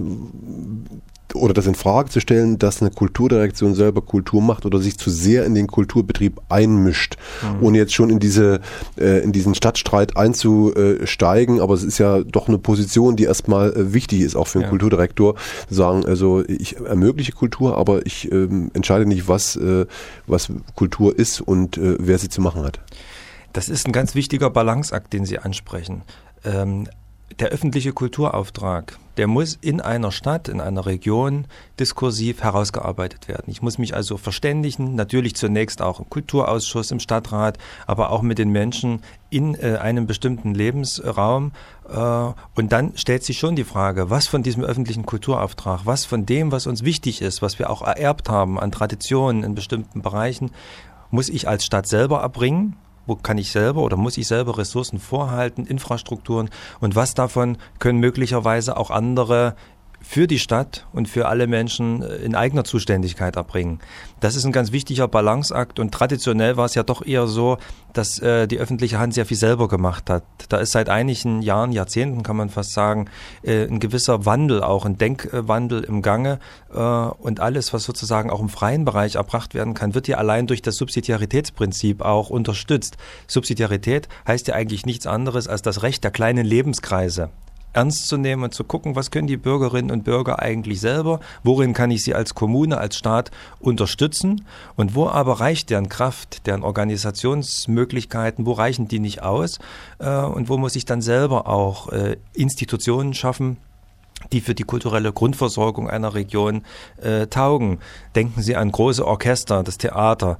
oder das in Frage zu stellen, dass eine Kulturdirektion selber Kultur macht oder sich zu sehr in den Kulturbetrieb einmischt, mhm. ohne jetzt schon in diese äh, in diesen Stadtstreit einzusteigen, aber es ist ja doch eine Position, die erstmal äh, wichtig ist, auch für einen ja. Kulturdirektor, zu sagen, also ich ermögliche Kultur, aber ich äh, entscheide nicht, was, äh, was Kultur ist und äh, wer sie zu machen hat. Das ist ein ganz wichtiger Balanceakt, den Sie ansprechen. Ähm, Der öffentliche Kulturauftrag, der muss in einer Stadt, in einer Region diskursiv herausgearbeitet werden. Ich muss mich also verständigen, natürlich zunächst auch im Kulturausschuss, im Stadtrat, aber auch mit den Menschen in äh, einem bestimmten Lebensraum. Äh, und dann stellt sich schon die Frage, was von diesem öffentlichen Kulturauftrag, was von dem, was uns wichtig ist, was wir auch ererbt haben an Traditionen in bestimmten Bereichen, muss ich als Stadt selber erbringen? Wo kann ich selber oder muss ich selber Ressourcen vorhalten, Infrastrukturen und was davon können möglicherweise auch andere für die Stadt und für alle Menschen in eigener Zuständigkeit erbringen. Das ist ein ganz wichtiger Balanceakt und traditionell war es ja doch eher so, dass äh, die öffentliche Hand sehr viel selber gemacht hat. Da ist seit einigen Jahren, Jahrzehnten kann man fast sagen, äh, ein gewisser Wandel, auch ein Denkwandel im Gange äh, und alles, was sozusagen auch im freien Bereich erbracht werden kann, wird ja allein durch das Subsidiaritätsprinzip auch unterstützt. Subsidiarität heißt ja eigentlich nichts anderes als das Recht der kleinen Lebenskreise ernst zu nehmen und zu gucken, was können die Bürgerinnen und Bürger eigentlich selber, worin kann ich sie als Kommune, als Staat unterstützen und wo aber reicht deren Kraft, deren Organisationsmöglichkeiten, wo reichen die nicht aus äh, und wo muss ich dann selber auch äh, Institutionen schaffen, die für die kulturelle Grundversorgung einer Region äh, taugen. Denken Sie an große Orchester, das Theater.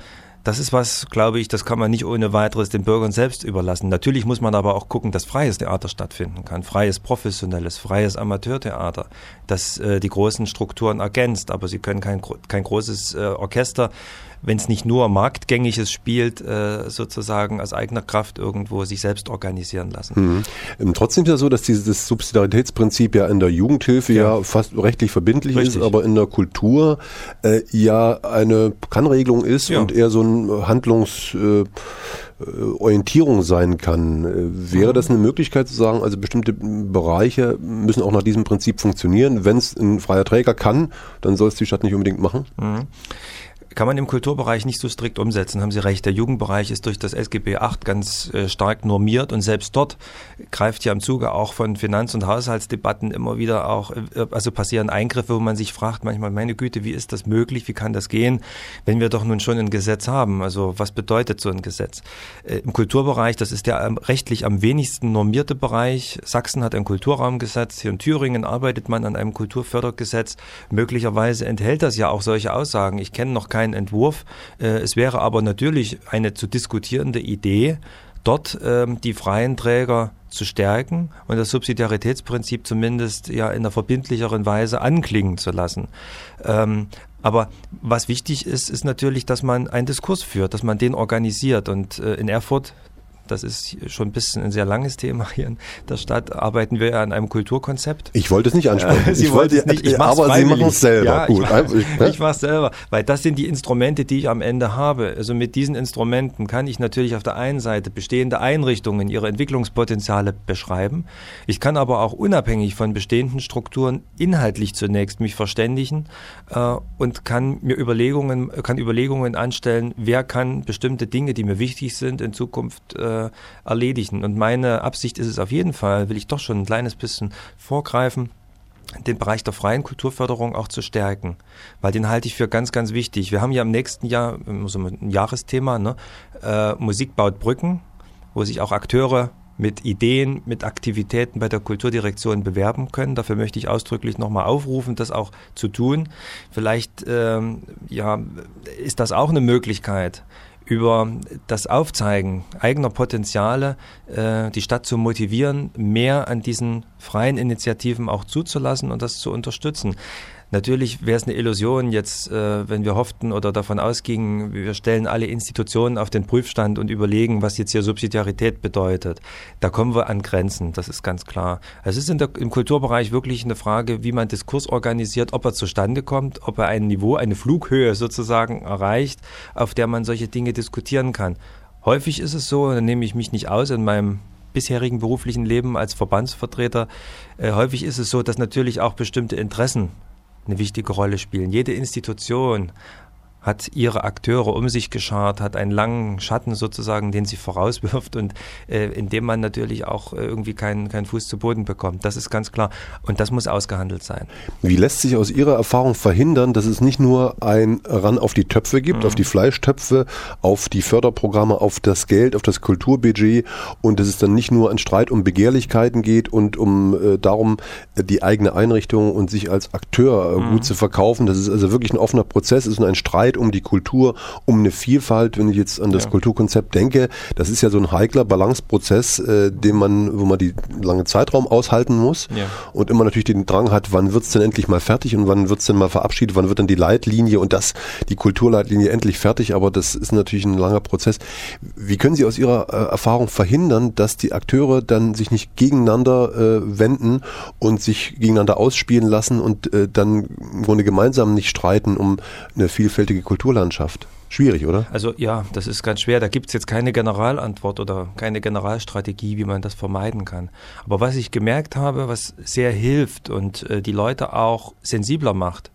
Das ist was, glaube ich, das kann man nicht ohne weiteres den Bürgern selbst überlassen. Natürlich muss man aber auch gucken, dass freies Theater stattfinden kann. Freies, professionelles, freies Amateurtheater, das äh, die großen Strukturen ergänzt. Aber sie können kein, kein großes äh, Orchester, wenn es nicht nur marktgängiges spielt, äh, sozusagen aus eigener Kraft irgendwo sich selbst organisieren lassen. Mhm. Trotzdem ist ja so, dass dieses Subsidiaritätsprinzip ja in der Jugendhilfe ja, ja fast rechtlich verbindlich Richtig. ist, aber in der Kultur äh, ja eine Kannregelung ist ja. und eher so ein Handlungsorientierung äh, sein kann. Äh, wäre mhm. das eine Möglichkeit zu sagen, also bestimmte Bereiche müssen auch nach diesem Prinzip funktionieren? Wenn es ein freier Träger kann, dann soll es die Stadt nicht unbedingt machen? Mhm. Kann man im Kulturbereich nicht so strikt umsetzen, haben Sie recht. Der Jugendbereich ist durch das S G B acht ganz äh, stark normiert und selbst dort greift ja im Zuge auch von Finanz- und Haushaltsdebatten immer wieder auch, äh, also passieren Eingriffe, wo man sich fragt manchmal, meine Güte, wie ist das möglich, wie kann das gehen, wenn wir doch nun schon ein Gesetz haben? Also was bedeutet so ein Gesetz? Äh, Im Kulturbereich, das ist der ähm, rechtlich am wenigsten normierte Bereich. Sachsen hat ein Kulturraumgesetz, hier in Thüringen arbeitet man an einem Kulturfördergesetz. Möglicherweise enthält das ja auch solche Aussagen. Ich kenne noch keine Entwurf. Es wäre aber natürlich eine zu diskutierende Idee, dort ähm, die freien Träger zu stärken und das Subsidiaritätsprinzip zumindest ja in einer verbindlicheren Weise anklingen zu lassen. Ähm, aber was wichtig ist, ist natürlich, dass man einen Diskurs führt, dass man den organisiert. Und äh, in Erfurt, das ist schon ein bisschen ein sehr langes Thema hier in der Stadt, arbeiten wir an einem Kulturkonzept. Ich wollte es nicht ansprechen. Sie ich wollte es nicht, ich mach's aber freiwillig. Sie machen es selber. Ja, Gut. Ich, mach, ich mache es selber, weil das sind die Instrumente, die ich am Ende habe. Also mit diesen Instrumenten kann ich natürlich auf der einen Seite bestehende Einrichtungen, ihre Entwicklungspotenziale beschreiben. Ich kann aber auch unabhängig von bestehenden Strukturen inhaltlich zunächst mich verständigen äh, und kann mir Überlegungen, kann Überlegungen anstellen, wer kann bestimmte Dinge, die mir wichtig sind, in Zukunft äh, erledigen. Und meine Absicht ist es auf jeden Fall, will ich doch schon ein kleines bisschen vorgreifen, den Bereich der freien Kulturförderung auch zu stärken, weil den halte ich für ganz, ganz wichtig. Wir haben ja im nächsten Jahr so ein Jahresthema, ne? äh, Musik baut Brücken, wo sich auch Akteure mit Ideen, mit Aktivitäten bei der Kulturdirektion bewerben können. Dafür möchte ich ausdrücklich nochmal aufrufen, das auch zu tun. Vielleicht ähm, ja, ist das auch eine Möglichkeit, über das Aufzeigen eigener Potenziale äh, die Stadt zu motivieren, mehr an diesen freien Initiativen auch zuzulassen und das zu unterstützen. Natürlich wäre es eine Illusion jetzt, äh, wenn wir hofften oder davon ausgingen, wir stellen alle Institutionen auf den Prüfstand und überlegen, was jetzt hier Subsidiarität bedeutet. Da kommen wir an Grenzen, das ist ganz klar. Es ist in der, im Kulturbereich wirklich eine Frage, wie man Diskurs organisiert, ob er zustande kommt, ob er ein Niveau, eine Flughöhe sozusagen erreicht, auf der man solche Dinge diskutieren kann. Häufig ist es so, da nehme ich mich nicht aus in meinem bisherigen beruflichen Leben als Verbandsvertreter, äh, häufig ist es so, dass natürlich auch bestimmte Interessen eine wichtige Rolle spielen. Jede Institution hat ihre Akteure um sich geschart, hat einen langen Schatten sozusagen, den sie vorauswirft und äh, in dem man natürlich auch äh, irgendwie keinen keinen Fuß zu Boden bekommt. Das ist ganz klar und das muss ausgehandelt sein. Wie lässt sich aus Ihrer Erfahrung verhindern, dass es nicht nur ein Ran auf die Töpfe gibt, mhm. auf die Fleischtöpfe, auf die Förderprogramme, auf das Geld, auf das Kulturbudget und dass es dann nicht nur ein Streit um Begehrlichkeiten geht und um äh, darum, die eigene Einrichtung und sich als Akteur äh, mhm. gut zu verkaufen. Das ist also wirklich ein offener Prozess, es ist ein Streit um die Kultur, um eine Vielfalt, wenn ich jetzt an das ja. Kulturkonzept denke. Das ist ja so ein heikler Balanceprozess, äh, den man, wo man die lange Zeitraum aushalten muss ja. und immer natürlich den Drang hat, wann wird es denn endlich mal fertig und wann wird es denn mal verabschiedet, wann wird dann die Leitlinie und das, die Kulturleitlinie endlich fertig, aber das ist natürlich ein langer Prozess. Wie können Sie aus Ihrer äh, Erfahrung verhindern, dass die Akteure dann sich nicht gegeneinander äh, wenden und sich gegeneinander ausspielen lassen und äh, dann im Grunde gemeinsam nicht streiten um eine vielfältige Kulturlandschaft? Schwierig, oder? Also ja, das ist ganz schwer. Da gibt es jetzt keine Generalantwort oder keine Generalstrategie, wie man das vermeiden kann. Aber was ich gemerkt habe, was sehr hilft und äh, die Leute auch sensibler macht,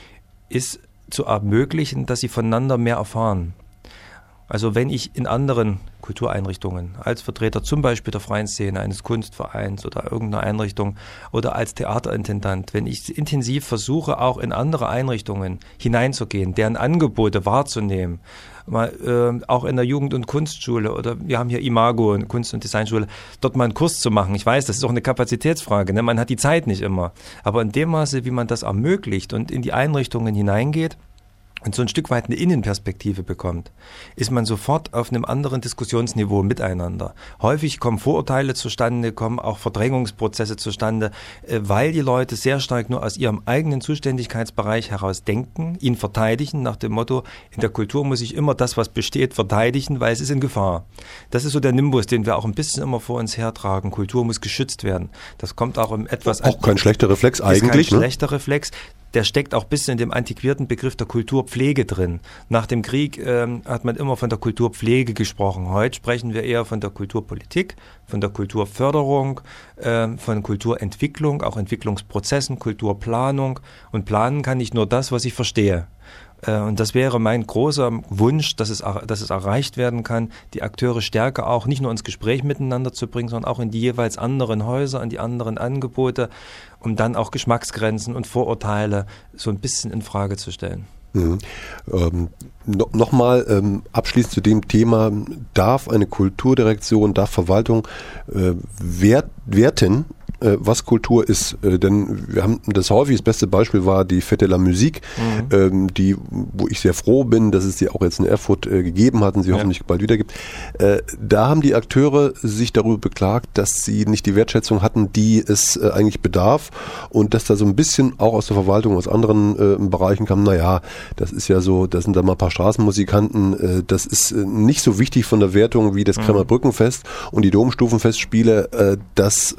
ist zu ermöglichen, dass sie voneinander mehr erfahren. Also wenn ich in anderen Kultureinrichtungen als Vertreter zum Beispiel der freien Szene, eines Kunstvereins oder irgendeiner Einrichtung oder als Theaterintendant, wenn ich intensiv versuche, auch in andere Einrichtungen hineinzugehen, deren Angebote wahrzunehmen, mal äh, auch in der Jugend- und Kunstschule oder wir haben hier Imago, eine Kunst- und Designschule, dort mal einen Kurs zu machen. Ich weiß, das ist auch eine Kapazitätsfrage, ne? Man hat die Zeit nicht immer. Aber in dem Maße, wie man das ermöglicht und in die Einrichtungen hineingeht, und so ein Stück weit eine Innenperspektive bekommt, ist man sofort auf einem anderen Diskussionsniveau miteinander. Häufig kommen Vorurteile zustande, kommen auch Verdrängungsprozesse zustande, weil die Leute sehr stark nur aus ihrem eigenen Zuständigkeitsbereich heraus denken, ihn verteidigen nach dem Motto, in der Kultur muss ich immer das, was besteht, verteidigen, weil es ist in Gefahr. Das ist so der Nimbus, den wir auch ein bisschen immer vor uns hertragen. Kultur muss geschützt werden. Das kommt auch im etwas... Auch kein schlechter Reflex eigentlich. Ist kein ne? schlechter Reflex. Der steckt auch ein bisschen in dem antiquierten Begriff der Kulturpflege drin. Nach dem Krieg ähm, hat man immer von der Kulturpflege gesprochen. Heute sprechen wir eher von der Kulturpolitik, von der Kulturförderung, äh, von Kulturentwicklung, auch Entwicklungsprozessen, Kulturplanung. Und planen kann ich nur das, was ich verstehe. Und das wäre mein großer Wunsch, dass es, dass es erreicht werden kann, die Akteure stärker auch nicht nur ins Gespräch miteinander zu bringen, sondern auch in die jeweils anderen Häuser, in die anderen Angebote, um dann auch Geschmacksgrenzen und Vorurteile so ein bisschen in Frage zu stellen. Mhm. Ähm, no, Nochmal ähm, abschließend zu dem Thema, darf eine Kulturdirektion, darf Verwaltung äh, wert, werten, äh, was Kultur ist? Äh, denn wir haben das häufig, das beste Beispiel war die Fête de la Musique, mhm. ähm, die, wo ich sehr froh bin, dass es die auch jetzt in Erfurt äh, gegeben hat und sie ja. hoffentlich bald wieder gibt. Äh, da haben die Akteure sich darüber beklagt, dass sie nicht die Wertschätzung hatten, die es äh, eigentlich bedarf und dass da so ein bisschen auch aus der Verwaltung, aus anderen äh, Bereichen kam, naja, das ist ja so, da sind da mal ein paar Straßenmusikanten, äh, das ist äh, nicht so wichtig von der Wertung wie das mhm. Kremmer Brückenfest und die Domstufenfestspiele, äh, dass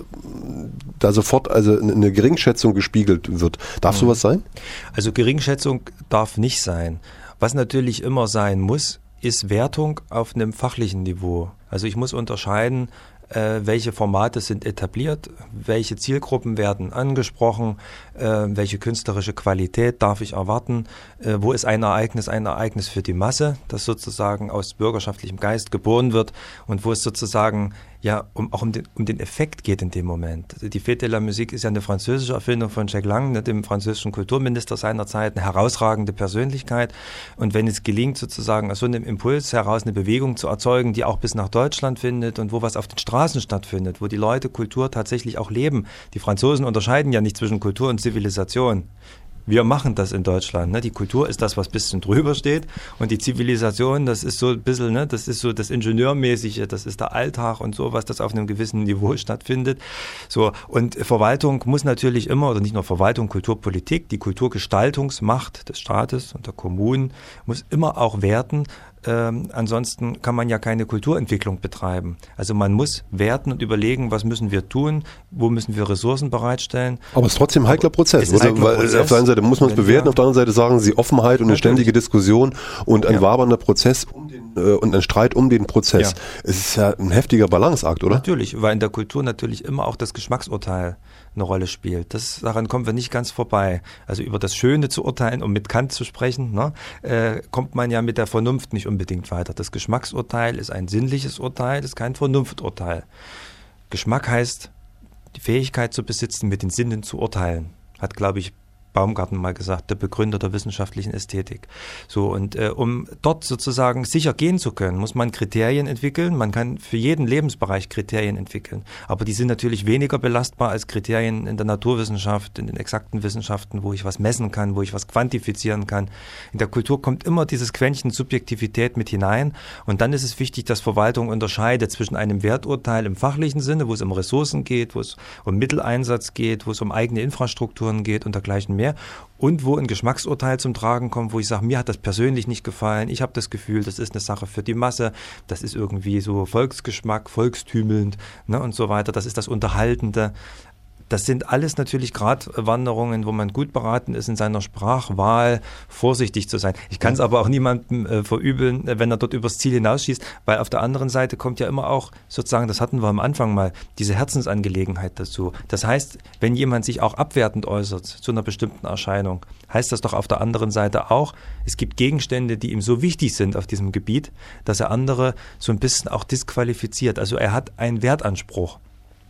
da sofort also eine Geringschätzung gespiegelt wird. Darf mhm. sowas sein? Also Geringschätzung darf nicht sein. Was natürlich immer sein muss, ist Wertung auf einem fachlichen Niveau. Also ich muss unterscheiden, äh, welche Formate sind etabliert, welche Zielgruppen werden angesprochen, äh, welche künstlerische Qualität darf ich erwarten, äh, wo ist ein Ereignis ein Ereignis für die Masse, das sozusagen aus bürgerschaftlichem Geist geboren wird und wo es sozusagen ja um, auch um den, um den Effekt geht in dem Moment. Die Fête de la Musique ist ja eine französische Erfindung von Jack Lang, ne, dem französischen Kulturminister seiner Zeit, eine herausragende Persönlichkeit. Und wenn es gelingt, sozusagen aus so einem Impuls heraus eine Bewegung zu erzeugen, die auch bis nach Deutschland findet und wo was auf den Straßen stattfindet, wo die Leute Kultur tatsächlich auch leben. Die Franzosen unterscheiden ja nicht zwischen Kultur und Zivilisation. Wir machen das in Deutschland. Ne? Die Kultur ist das, was ein bisschen drüber steht. Und die Zivilisation, das ist so ein bisschen, ne, das ist so das Ingenieurmäßige, das ist der Alltag und sowas, das auf einem gewissen Niveau stattfindet. So, und Verwaltung muss natürlich immer, oder nicht nur Verwaltung, Kulturpolitik, die Kulturgestaltungsmacht des Staates und der Kommunen muss immer auch werten. Ähm, ansonsten kann man ja keine Kulturentwicklung betreiben. Also man muss werten und überlegen, was müssen wir tun, wo müssen wir Ressourcen bereitstellen. Aber es ist trotzdem ein heikler Prozess. Ist also, heikler weil Prozess. Auf der einen Seite muss man es bewerten, auf der anderen Seite sagen Sie Offenheit und eine Natürlich. ständige Diskussion und ein ja. wabernder Prozess um den, äh, und ein Streit um den Prozess. Ja. Es ist ja ein heftiger Balanceakt, oder? Natürlich, weil in der Kultur natürlich immer auch das Geschmacksurteil eine Rolle spielt. Das, daran kommen wir nicht ganz vorbei. Also über das Schöne zu urteilen, um mit Kant zu sprechen, ne, äh, kommt man ja mit der Vernunft nicht unbedingt weiter. Das Geschmacksurteil ist ein sinnliches Urteil, ist kein Vernunfturteil. Geschmack heißt, die Fähigkeit zu besitzen, mit den Sinnen zu urteilen. Hat, glaube ich, Baumgarten mal gesagt, der Begründer der wissenschaftlichen Ästhetik. So, und äh, um dort sozusagen sicher gehen zu können, muss man Kriterien entwickeln. Man kann für jeden Lebensbereich Kriterien entwickeln. Aber die sind natürlich weniger belastbar als Kriterien in der Naturwissenschaft, in den exakten Wissenschaften, wo ich was messen kann, wo ich was quantifizieren kann. In der Kultur kommt immer dieses Quäntchen Subjektivität mit hinein. Und dann ist es wichtig, dass Verwaltung unterscheidet zwischen einem Werturteil im fachlichen Sinne, wo es um Ressourcen geht, wo es um Mitteleinsatz geht, wo es um eigene Infrastrukturen geht und dergleichen mehr. Und wo ein Geschmacksurteil zum Tragen kommt, wo ich sage, mir hat das persönlich nicht gefallen, ich habe das Gefühl, das ist eine Sache für die Masse, das ist irgendwie so Volksgeschmack, volkstümelnd, ne, und so weiter, das ist das Unterhaltende. Das sind alles natürlich Gratwanderungen, wo man gut beraten ist, in seiner Sprachwahl vorsichtig zu sein. Ich kann es aber auch niemandem äh, verübeln, wenn er dort übers Ziel hinausschießt, weil auf der anderen Seite kommt ja immer auch sozusagen, das hatten wir am Anfang mal, diese Herzensangelegenheit dazu. Das heißt, wenn jemand sich auch abwertend äußert zu einer bestimmten Erscheinung, heißt das doch auf der anderen Seite auch, es gibt Gegenstände, die ihm so wichtig sind auf diesem Gebiet, dass er andere so ein bisschen auch disqualifiziert. Also er hat einen Wertanspruch.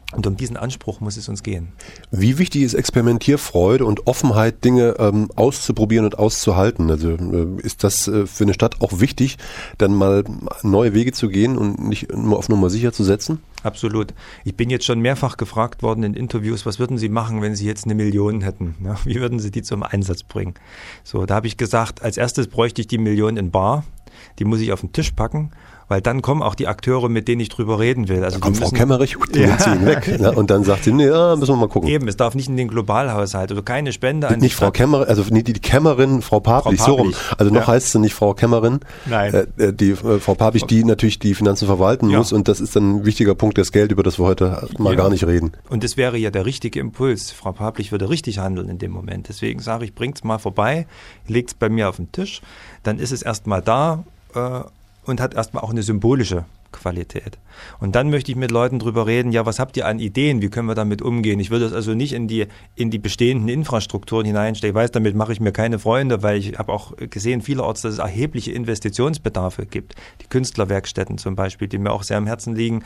Und um diesen Anspruch muss es uns gehen. Wie wichtig ist Experimentierfreude und Offenheit, Dinge ähm, auszuprobieren und auszuhalten? Also äh, ist das äh, für eine Stadt auch wichtig, dann mal neue Wege zu gehen und nicht nur auf Nummer sicher zu setzen? Absolut. Ich bin jetzt schon mehrfach gefragt worden in Interviews, was würden Sie machen, wenn Sie jetzt eine Million hätten? Ja, wie würden Sie die zum Einsatz bringen? So, da habe ich gesagt, als erstes bräuchte ich die Million in bar. Die muss ich auf den Tisch packen, weil dann kommen auch die Akteure, mit denen ich drüber reden will. Also da kommt müssen, Frau Kemmerich, die ja. ziehen weg. Ne? Und dann sagt sie, nee, ja, müssen wir mal gucken. Eben, es darf nicht in den Globalhaushalt oder keine Spende an Nicht Frau Kämmerin, also nicht die Kämmerin, Frau Paplich, so rum. Also noch ja. heißt sie nicht Frau Kämmerin. Nein. Äh, die äh, Frau Paplich, die natürlich die Finanzen verwalten ja. muss, und das ist dann ein wichtiger Punkt, das Geld, über das wir heute mal ja. gar nicht reden. Und das wäre ja der richtige Impuls. Frau Paplich würde richtig handeln in dem Moment. Deswegen sage ich, bringt's mal vorbei, legt's bei mir auf den Tisch, dann ist es erstmal da äh, und hat erstmal auch eine symbolische Qualität. Und dann möchte ich mit Leuten drüber reden, ja, was habt ihr an Ideen, wie können wir damit umgehen? Ich würde das also nicht in die, in die bestehenden Infrastrukturen hineinstellen. Ich weiß, damit mache ich mir keine Freunde, weil ich habe auch gesehen vielerorts, dass es erhebliche Investitionsbedarfe gibt. Die Künstlerwerkstätten zum Beispiel, die mir auch sehr am Herzen liegen.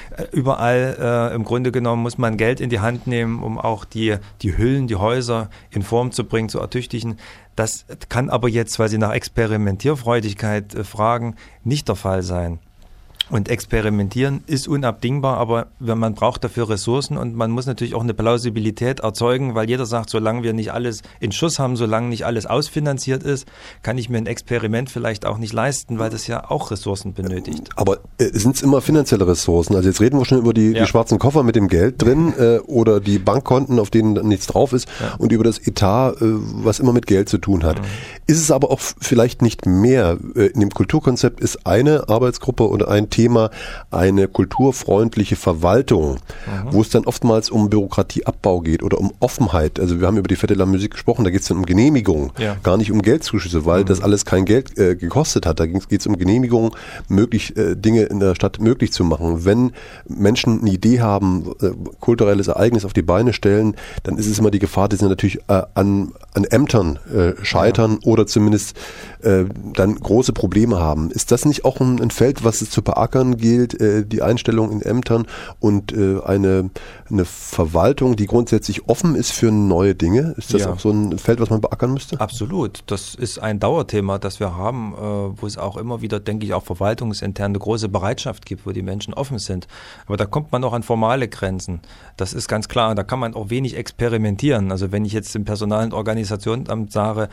Überall äh, im Grunde genommen muss man Geld in die Hand nehmen, um auch die, die Hüllen, die Häuser in Form zu bringen, zu ertüchtigen. Das kann aber jetzt, weil Sie nach Experimentierfreudigkeit äh, fragen, nicht der Fall sein. Und experimentieren ist unabdingbar, aber man braucht dafür Ressourcen und man muss natürlich auch eine Plausibilität erzeugen, weil jeder sagt, solange wir nicht alles in Schuss haben, solange nicht alles ausfinanziert ist, kann ich mir ein Experiment vielleicht auch nicht leisten, weil das ja auch Ressourcen benötigt. Aber äh, sind es immer finanzielle Ressourcen? Also jetzt reden wir schon über die, ja. die schwarzen Koffer mit dem Geld drin äh, oder die Bankkonten, auf denen nichts drauf ist, ja. und über das Etat, äh, was immer mit Geld zu tun hat. Mhm. Ist es aber auch vielleicht nicht mehr? Äh, in dem Kulturkonzept ist eine Arbeitsgruppe oder ein Thema eine kulturfreundliche Verwaltung, mhm. wo es dann oftmals um Bürokratieabbau geht oder um Offenheit. Also wir haben über die Fête de la Musique gesprochen, da geht es dann um Genehmigung, ja. gar nicht um Geldzuschüsse, weil mhm. das alles kein Geld äh, gekostet hat. Da geht es um Genehmigung, möglich äh, Dinge in der Stadt möglich zu machen. Wenn Menschen eine Idee haben, äh, kulturelles Ereignis auf die Beine stellen, dann ist es immer die Gefahr, dass sie natürlich äh, an, an Ämtern äh, scheitern ja. oder zumindest äh, dann große Probleme haben. Ist das nicht auch ein, ein Feld, was es zu beackern gilt, äh, die Einstellung in Ämtern und äh, eine, eine Verwaltung, die grundsätzlich offen ist für neue Dinge? Ist das ja. auch so ein Feld, was man beackern müsste? Absolut. Das ist ein Dauerthema, das wir haben, äh, wo es auch immer wieder, denke ich, auch verwaltungsintern eine große Bereitschaft gibt, wo die Menschen offen sind. Aber da kommt man auch an formale Grenzen. Das ist ganz klar. Da kann man auch wenig experimentieren. Also wenn ich jetzt im Personal- und Organisationsamt sage,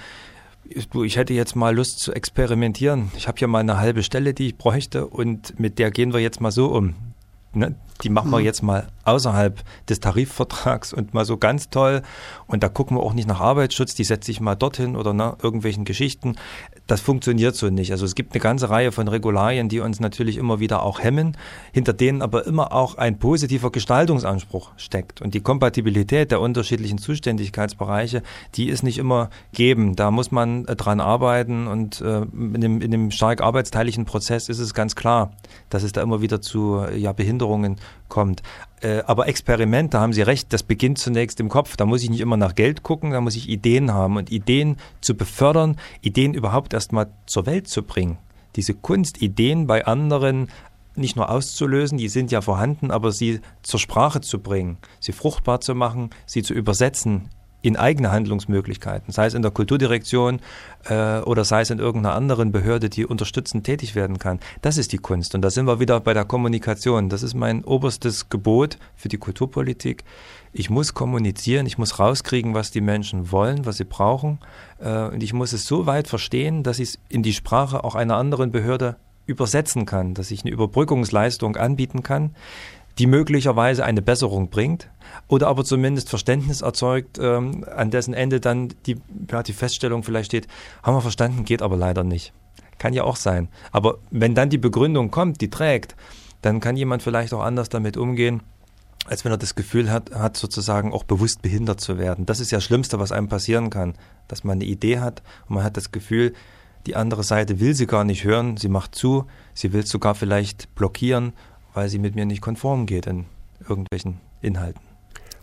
Du, ich hätte jetzt mal Lust zu experimentieren. Ich habe hier mal eine halbe Stelle, die ich bräuchte und mit der gehen wir jetzt mal so um. Ne? Die machen wir jetzt mal außerhalb des Tarifvertrags und mal so ganz toll. Und da gucken wir auch nicht nach Arbeitsschutz, die setze ich mal dorthin oder nach irgendwelchen Geschichten. Das funktioniert so nicht. Also es gibt eine ganze Reihe von Regularien, die uns natürlich immer wieder auch hemmen, hinter denen aber immer auch ein positiver Gestaltungsanspruch steckt. Und die Kompatibilität der unterschiedlichen Zuständigkeitsbereiche, die ist nicht immer gegeben. Da muss man äh, dran arbeiten und äh, in, dem, in dem stark arbeitsteiligen Prozess ist es ganz klar, dass es da immer wieder zu äh, ja, Behinderungen kommt. Äh, aber Experiment, da haben Sie recht, das beginnt zunächst im Kopf. Da muss ich nicht immer nach Geld gucken, da muss ich Ideen haben. Und Ideen zu befördern, Ideen überhaupt erstmal zur Welt zu bringen. Diese Kunst, Ideen bei anderen nicht nur auszulösen, die sind ja vorhanden, aber sie zur Sprache zu bringen, sie fruchtbar zu machen, sie zu übersetzen in eigene Handlungsmöglichkeiten, sei es in der Kulturdirektion äh, oder sei es in irgendeiner anderen Behörde, die unterstützend tätig werden kann. Das ist die Kunst. Und da sind wir wieder bei der Kommunikation. Das ist mein oberstes Gebot für die Kulturpolitik. Ich muss kommunizieren, ich muss rauskriegen, was die Menschen wollen, was sie brauchen. Äh, und ich muss es so weit verstehen, dass ich es in die Sprache auch einer anderen Behörde übersetzen kann, dass ich eine Überbrückungsleistung anbieten kann, die möglicherweise eine Besserung bringt oder aber zumindest Verständnis erzeugt, ähm, an dessen Ende dann die, ja, die Feststellung vielleicht steht, haben wir verstanden, geht aber leider nicht. Kann ja auch sein. Aber wenn dann die Begründung kommt, die trägt, dann kann jemand vielleicht auch anders damit umgehen, als wenn er das Gefühl hat, hat sozusagen auch bewusst behindert zu werden. Das ist ja das Schlimmste, was einem passieren kann, dass man eine Idee hat und man hat das Gefühl, die andere Seite will sie gar nicht hören, sie macht zu, sie will es sogar vielleicht blockieren, weil sie mit mir nicht konform geht in irgendwelchen Inhalten.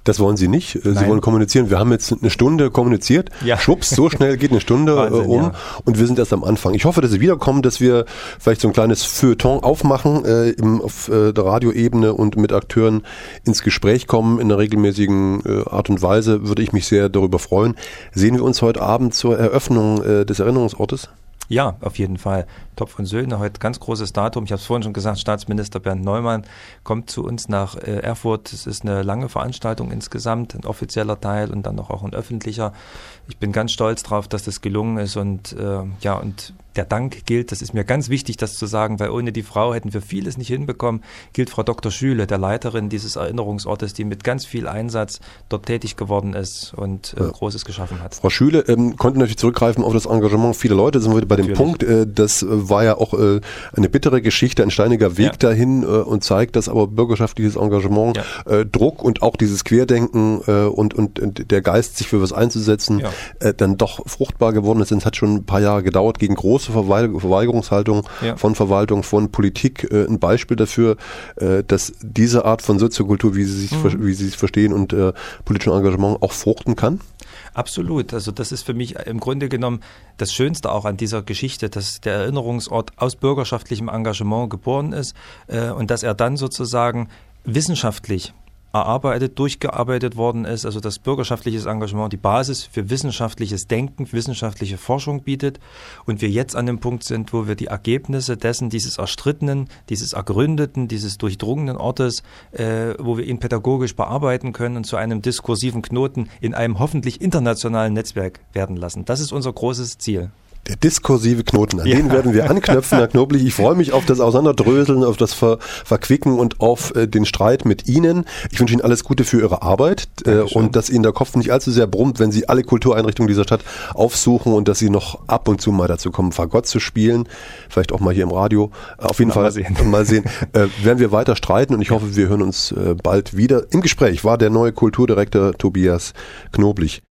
Das wollen Sie nicht. Sie Nein. wollen kommunizieren. Wir haben jetzt eine Stunde kommuniziert. Ja. Schwupps, so schnell geht eine Stunde Wahnsinn, um ja. und wir sind erst am Anfang. Ich hoffe, dass Sie wiederkommen, dass wir vielleicht so ein kleines Feuilleton aufmachen, äh, im, auf äh, der Radioebene und mit Akteuren ins Gespräch kommen in einer regelmäßigen äh, Art und Weise. Würde ich mich sehr darüber freuen. Sehen wir uns heute Abend zur Eröffnung äh, des Erinnerungsortes? Ja, auf jeden Fall. Topf und Söhne, heute ganz großes Datum. Ich habe es vorhin schon gesagt, Staatsminister Bernd Neumann kommt zu uns nach äh, Erfurt. Es ist eine lange Veranstaltung insgesamt, ein offizieller Teil und dann noch auch ein öffentlicher. Ich bin ganz stolz drauf, dass das gelungen ist und äh, ja, und der Dank gilt, das ist mir ganz wichtig, das zu sagen, weil ohne die Frau hätten wir vieles nicht hinbekommen, gilt Frau Doktor Schüle, der Leiterin dieses Erinnerungsortes, die mit ganz viel Einsatz dort tätig geworden ist und äh, Großes geschaffen hat. Frau Schüle ähm, konnte natürlich zurückgreifen auf das Engagement vieler Leute, sind wir wieder bei dem Natürlich. Punkt, äh, das äh, war ja auch äh, eine bittere Geschichte, ein steiniger Weg Ja. dahin äh, und zeigt, dass aber bürgerschaftliches Engagement, Ja. äh, Druck und auch dieses Querdenken äh, und, und, und der Geist, sich für was einzusetzen, Ja. äh, dann doch fruchtbar geworden ist. Es hat schon ein paar Jahre gedauert gegen große Verweig- Verweigerungshaltung Ja. von Verwaltung, von Politik. Äh, ein Beispiel dafür, äh, dass diese Art von Soziokultur, wie sie sich, Mhm. ver- wie sie es verstehen und äh, politischem Engagement auch fruchten kann. Absolut. Also das ist für mich im Grunde genommen das Schönste auch an dieser Geschichte, dass der Erinnerungsort aus bürgerschaftlichem Engagement geboren ist äh, und dass er dann sozusagen wissenschaftlich erarbeitet, durchgearbeitet worden ist, also dass bürgerschaftliches Engagement die Basis für wissenschaftliches Denken, wissenschaftliche Forschung bietet und wir jetzt an dem Punkt sind, wo wir die Ergebnisse dessen, dieses erstrittenen, dieses ergründeten, dieses durchdrungenen Ortes, äh, wo wir ihn pädagogisch bearbeiten können und zu einem diskursiven Knoten in einem hoffentlich internationalen Netzwerk werden lassen. Das ist unser großes Ziel. Der diskursive Knoten, an Ja. den werden wir anknüpfen, Herr Knoblich. Ich freue mich auf das Auseinanderdröseln, auf das Ver Verquicken und auf äh, den Streit mit Ihnen. Ich wünsche Ihnen alles Gute für Ihre Arbeit äh, und dass Ihnen der Kopf nicht allzu sehr brummt, wenn Sie alle Kultureinrichtungen dieser Stadt aufsuchen und dass Sie noch ab und zu mal dazu kommen, Fagott zu spielen. Vielleicht auch mal hier im Radio. Auf jeden Na, Fall mal sehen. mal sehen. Äh, werden wir weiter streiten und ich hoffe, wir hören uns äh, bald wieder. Im Gespräch war der neue Kulturdirektor Tobias Knoblich.